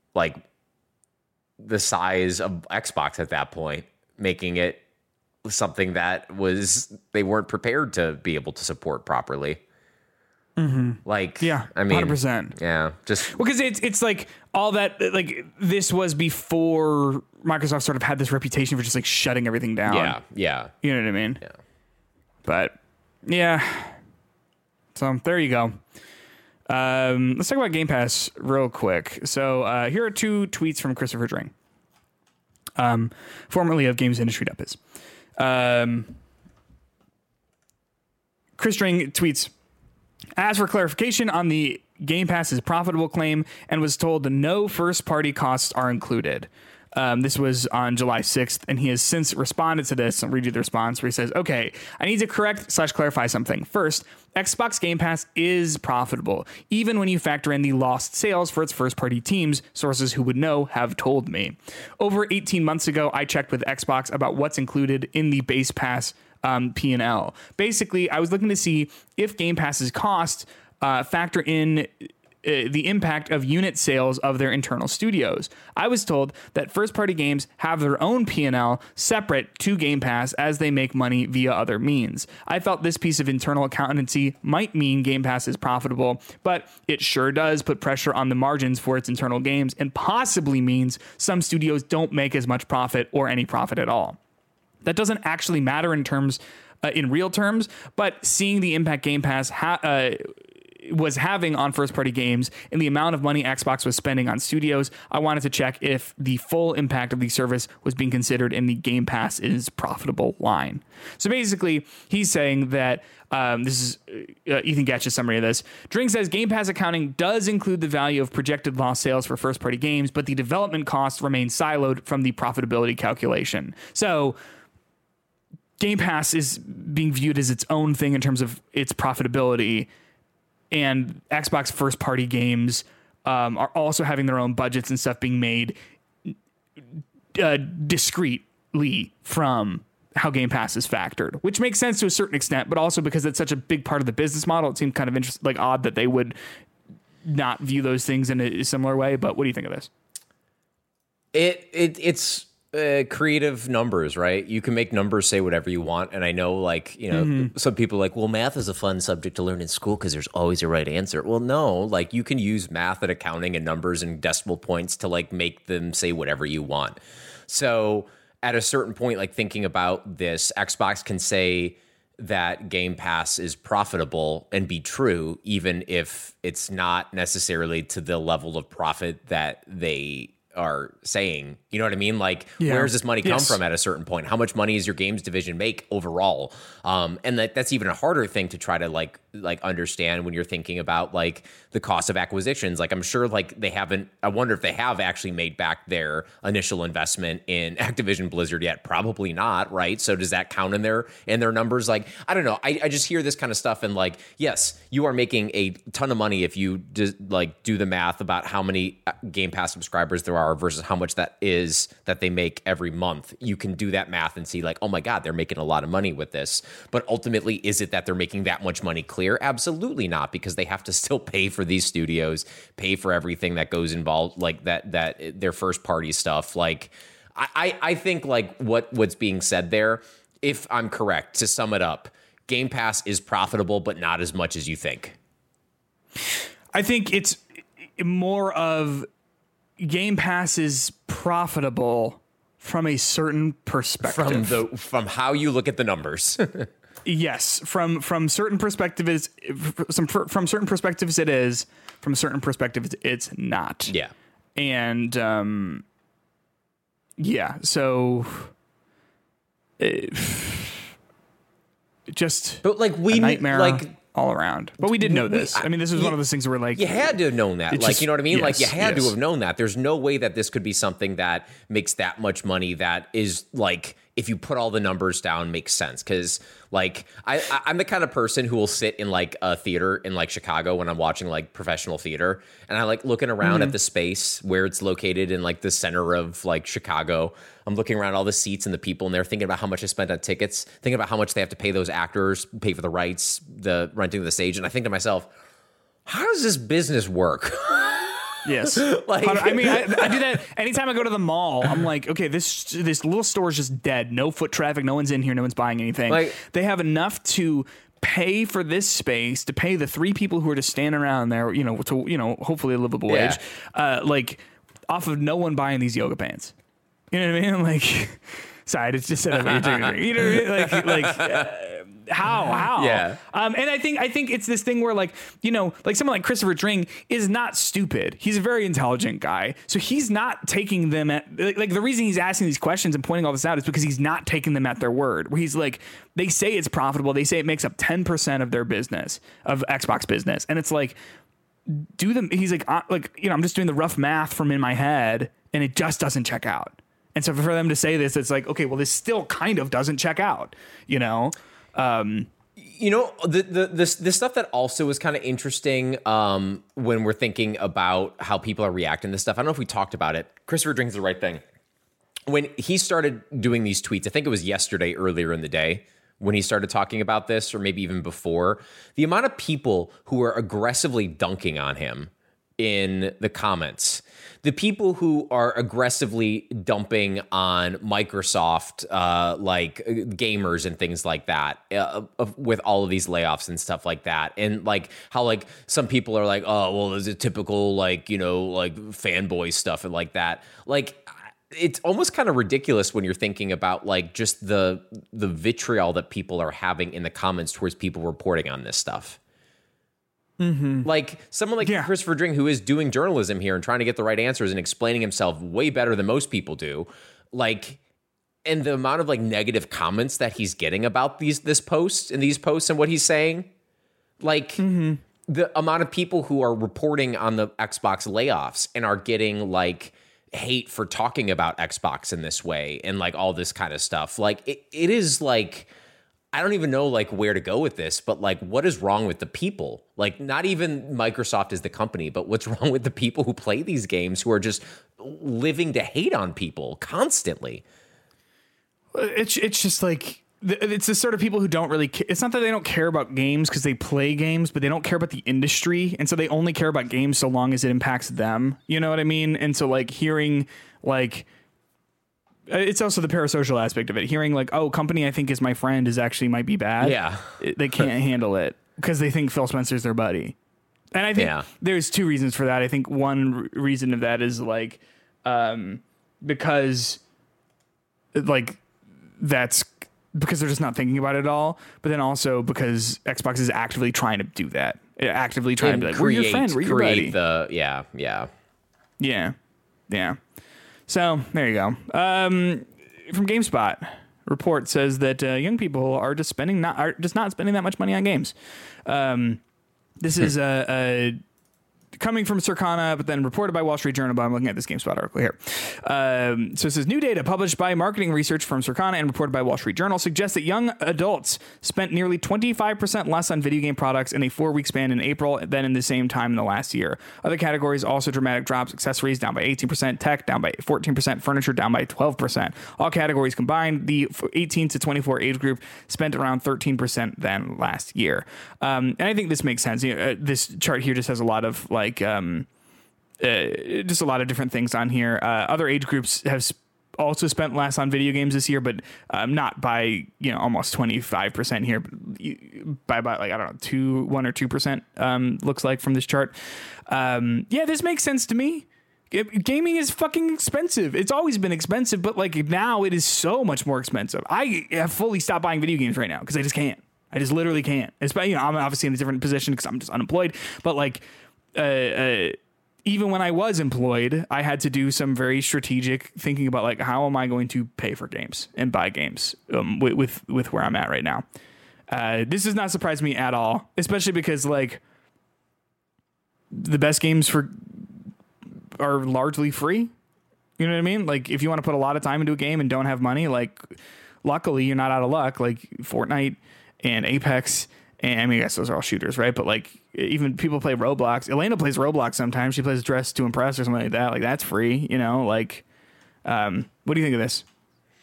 the size of Xbox at that point, making it something that they weren't prepared to be able to support properly.
Mm-hmm. Yeah, I mean, 100%.
Yeah, just
because it's all that this was before Microsoft sort of had this reputation for just shutting everything down.
Yeah.
You know what I mean?
Yeah.
But yeah, so there you go. Let's talk about Game Pass real quick. So here are 2 tweets from Christopher Dring, formerly of Games Industry Biz. Chris Dring tweets, as for clarification on the Game Pass's profitable claim, and was told no first-party costs are included. This was on July 6th, and he has since responded to this. I'll read you the response where he says, okay, I need to correct/clarify something. First, Xbox Game Pass is profitable, even when you factor in the lost sales for its first-party teams. Sources who would know have told me. Over 18 months ago, I checked with Xbox about what's included in the base pass P&L. Basically, I was looking to see if Game Pass's cost factor in the impact of unit sales of their internal studios. I was told that first-party games have their own P&L separate to Game Pass as they make money via other means. I felt this piece of internal accountancy might mean Game Pass is profitable, but it sure does put pressure on the margins for its internal games and possibly means some studios don't make as much profit or any profit at all. That doesn't actually matter in real terms, but seeing the impact Game Pass was having on first-party games and the amount of money Xbox was spending on studios, I wanted to check if the full impact of the service was being considered in the Game Pass is profitable line. So basically, he's saying that this is Ethan Gatch's summary of this. Dring says Game Pass accounting does include the value of projected lost sales for first-party games, but the development costs remain siloed from the profitability calculation. So Game Pass is being viewed as its own thing in terms of its profitability, and Xbox first-party games are also having their own budgets and stuff being made discreetly from how Game Pass is factored, which makes sense to a certain extent, but also because it's such a big part of the business model, it seemed kind of odd that they would not view those things in a similar way. But what do you think of this?
It's creative numbers, right? You can make numbers say whatever you want. And I know, some people are like, well, math is a fun subject to learn in school because there's always a right answer. Well, no, you can use math and accounting and numbers and decimal points to make them say whatever you want. So at a certain point, thinking about this, Xbox can say that Game Pass is profitable and be true, even if it's not necessarily to the level of profit that they are saying. You know what I mean? Where does this money come from at a certain point? How much money does your games division make overall? And that's even a harder thing to try to understand when you're thinking about the cost of acquisitions. I'm sure they haven't, I wonder if they have actually made back their initial investment in Activision Blizzard yet. Probably not, right? So does that count in their numbers? I don't know. I just hear this kind of stuff and yes, you are making a ton of money if you do the math about how many Game Pass subscribers there are versus how much that is that they make every month. You can do that math and see oh my God, they're making a lot of money with this. But ultimately, is it that they're making that much money clear? Absolutely not, because they have to still pay for these studios, pay for everything that goes involved, that their first party stuff. I think what's being said there, if I'm correct, to sum it up, Game Pass is profitable, but not as much as you think.
I think it's more of Game Pass is profitable from a certain perspective.
From how you look at the numbers.
Yes, from certain perspectives, from certain perspectives it is. From certain perspectives, it's not.
Yeah,
and so just
but
a nightmare all around. But we did know this. I mean, this was one of those things where
you had to have known that. You know what I mean? Yes, you had to have known that. There's no way that this could be something that makes that much money that is if you put all the numbers down, makes sense. Because I'm the kind of person who will sit in a theater in Chicago when I'm watching professional theater, and I looking around at the space where it's located in the center of Chicago. I'm looking around all the seats and the people, and they're thinking about how much I spent on tickets, thinking about how much they have to pay those actors, pay for the rights, the renting of the stage, and I think to myself, how does this business work?
Yes. I mean, I do that anytime I go to the mall. I'm okay, this little store is just dead. No foot traffic. No one's in here. No one's buying anything. They have enough to pay for this space, to pay the 3 people who are just standing around there, to, hopefully a livable wage, off of no one buying these yoga pants. You know what I mean? Sorry, it's just you know what I mean? how?
Yeah.
And I think it's this thing where like, you know, like someone like Christopher Dring is not stupid. He's a very intelligent guy. So he's not taking them at like the reason he's asking these questions and pointing all this out is because he's not taking them at their word. Where he's like, they say it's profitable. They say it makes up 10% of their business, of Xbox business. And it's like, he's like, you know, I'm just doing the rough math from in my head and it just doesn't check out. And so for them to say this, it's like, okay, well, this still kind of doesn't check out, you know?
You know, the stuff that also is kind of interesting when we're thinking about how people are reacting to this stuff. I don't know if we talked about it. Christopher Dring's the right thing. When he started doing these tweets, I think it was yesterday, earlier in the day, when he started talking about this, or maybe even before, the amount of people who are aggressively dunking on him in the comments, the people who are aggressively dumping on Microsoft, like gamers and things like that, with all of these layoffs and stuff like that. And like how like some people are like, oh, well, there's a typical like, you know, like fanboy stuff and like that. Like, it's almost kind of ridiculous when you're thinking about like just the vitriol that people are having in the comments towards people reporting on this stuff. Mm-hmm. Like someone like Christopher Dring, who is doing journalism here and trying to get the right answers and explaining himself way better than most people do. Like, and the amount of like negative comments that he's getting about these posts and what he's saying, like the amount of people who are reporting on the Xbox layoffs and are getting like hate for talking about Xbox in this way and like all this kind of stuff. Like it is like, I don't even know like where to go with this, but like what is wrong with the people? Like not even Microsoft is the company, but what's wrong with the people who play these games who are just living to hate on people constantly?
It's just like, it's the sort of people who don't really care. It's not that they don't care about games because they play games, but they don't care about the industry. And so they only care about games so long as it impacts them. You know what I mean? And so like hearing like, it's also the parasocial aspect of it. Hearing like, oh, company I think is my friend is actually might be bad.
Yeah.
They can't handle it because they think Phil Spencer's their buddy. And I think there's two reasons for that. I think one reason of that is like, because like that's because they're just not thinking about it at all. But then also because Xbox is actively trying to do that. Actively trying to be like, we're your friend, we're your buddy. Yeah. So there you go. From GameSpot, report says that young people are just not spending that much money on games. This is coming from Circana, but then reported by Wall Street Journal. But I'm looking at this GameSpot article here. So it says new data published by marketing research from Circana and reported by Wall Street Journal suggests that young adults spent nearly 25% less on video game products in a 4-week span in April than in the same time in the last year. Other categories also dramatic drops: accessories down by 18%, tech down by 14%, furniture down by 12%. All categories combined, the 18 to 24 age group spent around 13% than last year. And I think this makes sense. You know, this chart here just has a lot of like just a lot of different things on here. Other age groups have also spent less on video games this year, but not by almost 25% here, by about like I don't know 1 or 2% looks like from this chart. This makes sense to me. Gaming is fucking expensive. It's always been expensive, but like now it is so much more expensive. I have fully stopped buying video games right now because I just can't. I just literally can't. It's I'm obviously in a different position because I'm just unemployed, but like. Even when I was employed, I had to do some very strategic thinking about like, how am I going to pay for games and buy games with where I'm at right now. This does not surprise me at all, especially because like the best games are largely free. You know what I mean? Like if you want to put a lot of time into a game and don't have money, like luckily you're not out of luck. Like Fortnite and Apex. And I mean, I guess those are all shooters, right? But like, even people play Roblox. Elena plays Roblox sometimes. She plays Dress to Impress or something like that. Like, that's free, Like, what do you think of this?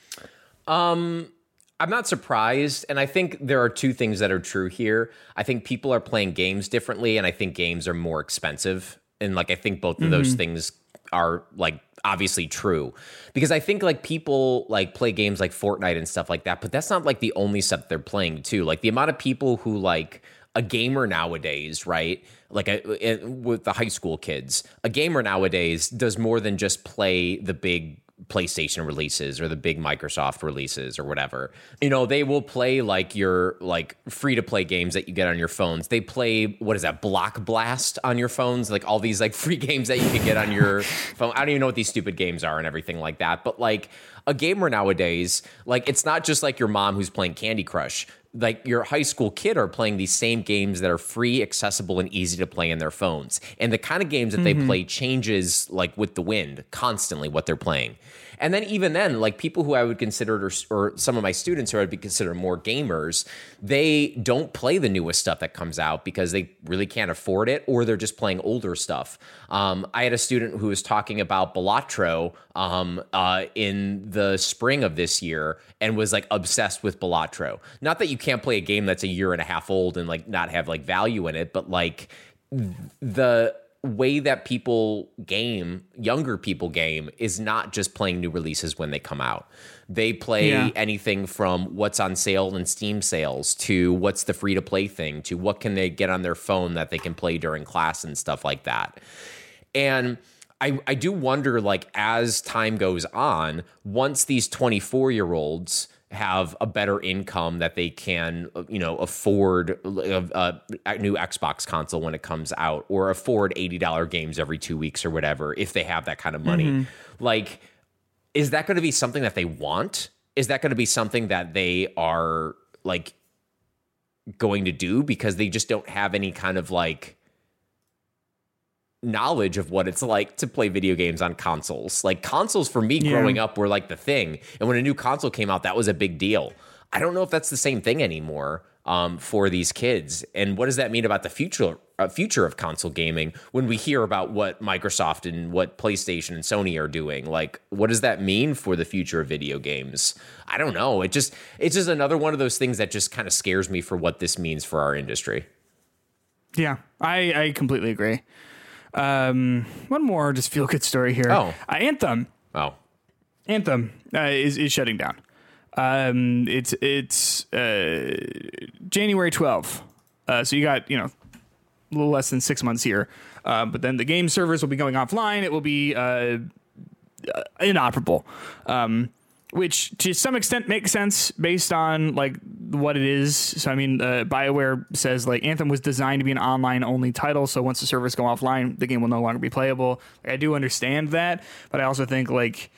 I'm not surprised, and I think there are two things that are true here. I think people are playing games differently, and I think games are more expensive. And like, I think both of those things are like obviously true, because I think like people like play games like Fortnite and stuff like that, but that's not like the only stuff they're playing too. Like the amount of people who like a gamer nowadays, right? Like with the high school kids, a gamer nowadays does more than just play the big PlayStation releases or the big Microsoft releases or whatever. You know, they will play like your like free to play games that you get on your phones. They play, what is that, Block Blast on your phones, like all these like free games that you can get on your phone. I don't even know what these stupid games are and everything like that. But like a gamer nowadays, like it's not just like your mom who's playing Candy Crush. Like your high school kid are playing these same games that are free, accessible, and easy to play in their phones. And the kind of games that they play changes like with the wind constantly what they're playing. And then even then, like people who I would consider, or some of my students who I'd be considered more gamers, they don't play the newest stuff that comes out because they really can't afford it, or they're just playing older stuff. I had a student who was talking about Balatro in the spring of this year and was like obsessed with Balatro. Not that you can't play a game that's a year and a half old and like not have like value in it, but like the way that people game, younger people game, is not just playing new releases when they come out. They play anything from what's on sale in Steam sales to what's the free to play thing to what can they get on their phone that they can play during class and stuff like that. And I do wonder, like, as time goes on, once these 24-year-olds have a better income that they can, you know, afford a new Xbox console when it comes out, or afford $80 games every 2 weeks or whatever, if they have that kind of money, like, is that going to be something that they want? Is that going to be something that they are like going to do because they just don't have any kind of like knowledge of what it's like to play video games on consoles? Like consoles for me growing up were like the thing. And when a new console came out, that was a big deal. I don't know if that's the same thing anymore for these kids. And what does that mean about the future of console gaming when we hear about what Microsoft and what PlayStation and Sony are doing? Like, what does that mean for the future of video games? I don't know. It's just another one of those things that just kind of scares me for what this means for our industry.
Yeah, I completely agree. One more just feel good story here. Anthem. Anthem is shutting down. It's January 12th. So you got, you know, a little less than 6 months here. But then the game servers will be going offline. It will be inoperable. Which to some extent makes sense based on like what it is. So I mean, BioWare says like Anthem was designed to be an online only title. So once the servers go offline, the game will no longer be playable. Like, I do understand that, but I also think like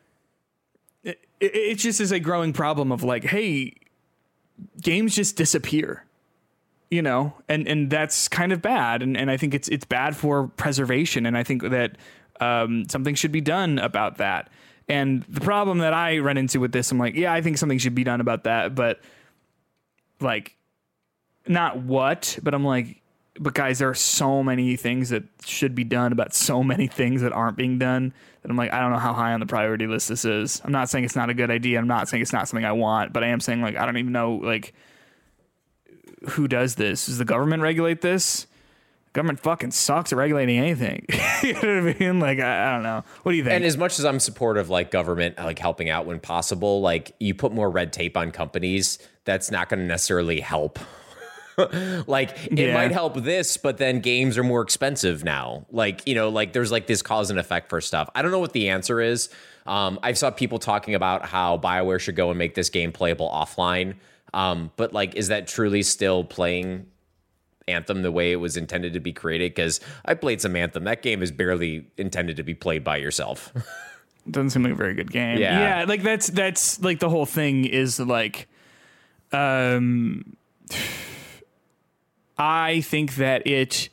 it just is a growing problem of like, hey, games just disappear, you know, and that's kind of bad. And I think it's bad for preservation. And I think that something should be done about that. And the problem that I run into with this, I'm like, yeah, I think something should be done about that, but like, not what, but I'm like, but guys, there are so many things that should be done about so many things that aren't being done that I'm like, I don't know how high on the priority list this is. I'm not saying it's not a good idea. I'm not saying it's not something I want, but I am saying like, I don't even know, like, who does this? Does the government regulate this? Government fucking sucks at regulating anything. You know what I mean? Like, I don't know. What do you think?
And as much as I'm supportive, like government, like helping out when possible, like you put more red tape on companies, that's not going to necessarily help. Like it might help this, but then games are more expensive now. Like, you know, like there's like this cause and effect for stuff. I don't know what the answer is. I saw people talking about how BioWare should go and make this game playable offline. But like, is that truly still playing Anthem the way it was intended to be created? Because I played some Anthem. That game is barely intended to be played by yourself.
Doesn't seem like a very good game. Yeah, like that's like the whole thing is like, I think that it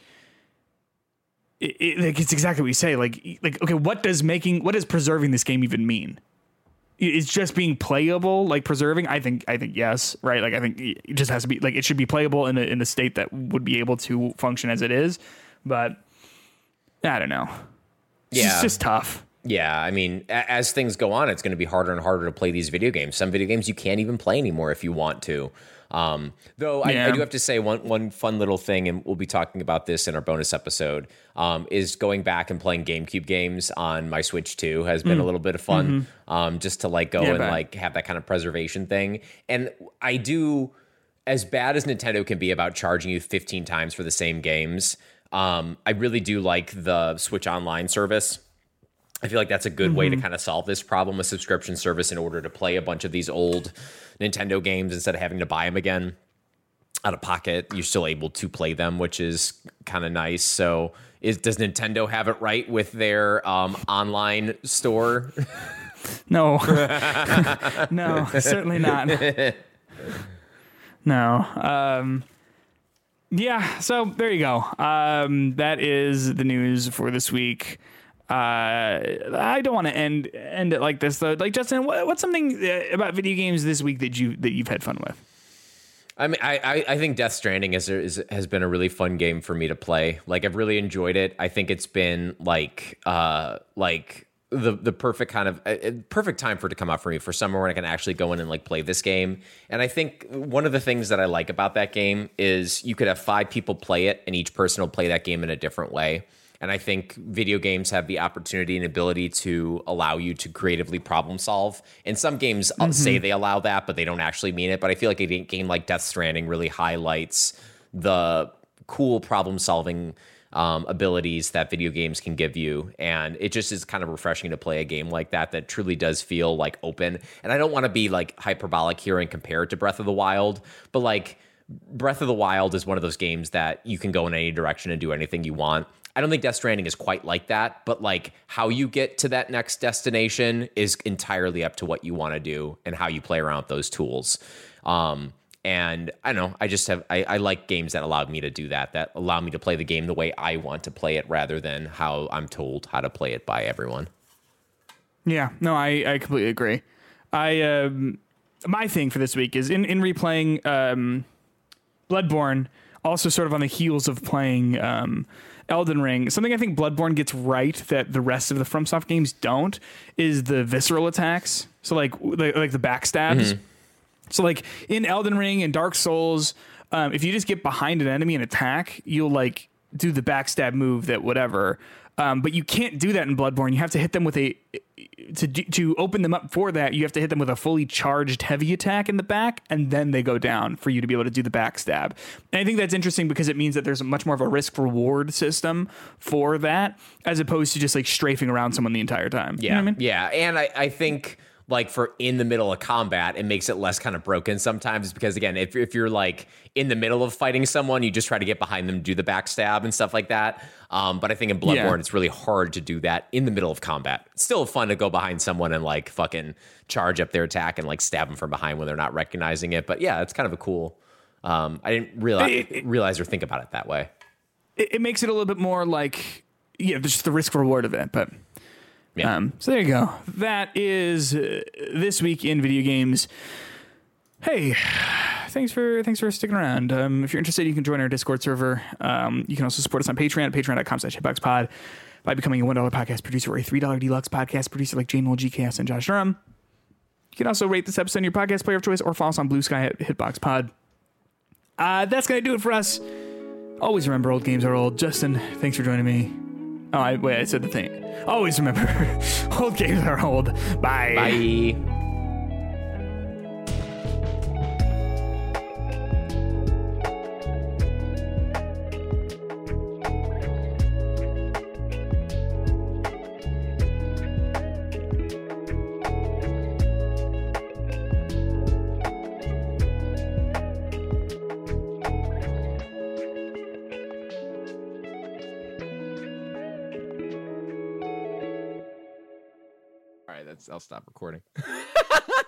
like it's exactly what you say. Like okay, what does preserving this game even mean? It's just being playable, like preserving. I think yes, right? Like I think it just has to be like it should be playable in a state that would be able to function as it is. But I don't know. It's just tough.
Yeah, I mean, as things go on, it's going to be harder and harder to play these video games. Some video games you can't even play anymore if you want to. Though I do have to say one fun little thing, and we'll be talking about this in our bonus episode, is going back and playing GameCube games on my Switch 2 has been a little bit of fun, just to like go and like have that kind of preservation thing. And I do, as bad as Nintendo can be about charging you 15 times for the same games, I really do like the Switch Online service. I feel like that's a good way to kind of solve this problem with subscription service in order to play a bunch of these old Nintendo games instead of having to buy them again out of pocket. You're still able to play them, which is kind of nice. So does Nintendo have it right with their online store?
No. No, certainly not. No. Yeah, so there you go. That is the news for this week. I don't want to end it like this though. Like, Justin, what's something about video games this week that you've had fun with?
I mean, I think Death Stranding has been a really fun game for me to play. Like, I've really enjoyed it. I think it's been like the perfect kind of perfect time for it to come out for me for summer when I can actually go in and like play this game. And I think one of the things that I like about that game is you could have 5 people play it and each person will play that game in a different way. And I think video games have the opportunity and ability to allow you to creatively problem solve. And some games say they allow that, but they don't actually mean it. But I feel like a game like Death Stranding really highlights the cool problem solving abilities that video games can give you. And it just is kind of refreshing to play a game like that truly does feel like open. And I don't want to be like hyperbolic here and compare it to Breath of the Wild, but like Breath of the Wild is one of those games that you can go in any direction and do anything you want. I don't think Death Stranding is quite like that, but like how you get to that next destination is entirely up to what you want to do and how you play around with those tools. And I don't know, I like games that allow me to do that allow me to play the game the way I want to play it rather than how I'm told how to play it by everyone.
Yeah, no, I completely agree. My thing for this week is in replaying Bloodborne, also sort of on the heels of playing Elden Ring. Something I think Bloodborne gets right that the rest of the FromSoft games don't is the visceral attacks. So like the backstabs. So like in Elden Ring and Dark Souls, if you just get behind an enemy and attack, you'll like do the backstab move that whatever. But you can't do that in Bloodborne. You have to hit them with to open them up for that. You have to hit them with a fully charged heavy attack in the back, and then they go down for you to be able to do the backstab. And I think that's interesting because it means that there's much more of a risk reward system for that, as opposed to just like strafing around someone the entire time.
Yeah,
you know what I mean?
Yeah, and I think like for in the middle of combat, it makes it less kind of broken sometimes because again, if you're like in the middle of fighting someone, you just try to get behind them, do the backstab and stuff like that. But I think in Bloodborne, it's really hard to do that in the middle of combat. It's still fun to go behind someone and like fucking charge up their attack and like stab them from behind when they're not recognizing it. But yeah, it's kind of a cool. I didn't realize or think about it that way.
It makes it a little bit more like just the risk reward of it, but. Yeah. So there you go. That is this week in video games. Hey, thanks for sticking around. If you're interested, you can join our Discord server. You can also support us on Patreon at patreon.com/hitboxpod by becoming a $1 podcast producer or a $3 deluxe podcast producer like Jane Will, GKS, and Josh Durham. You can also rate this episode in your podcast player of choice or follow us on Blue Sky at HitboxPod. That's going to do it for us. Always remember, old games are old. Justin, thanks for joining me. Oh, I said the thing. Always remember, old games are old. Bye.
Bye. I'll stop recording.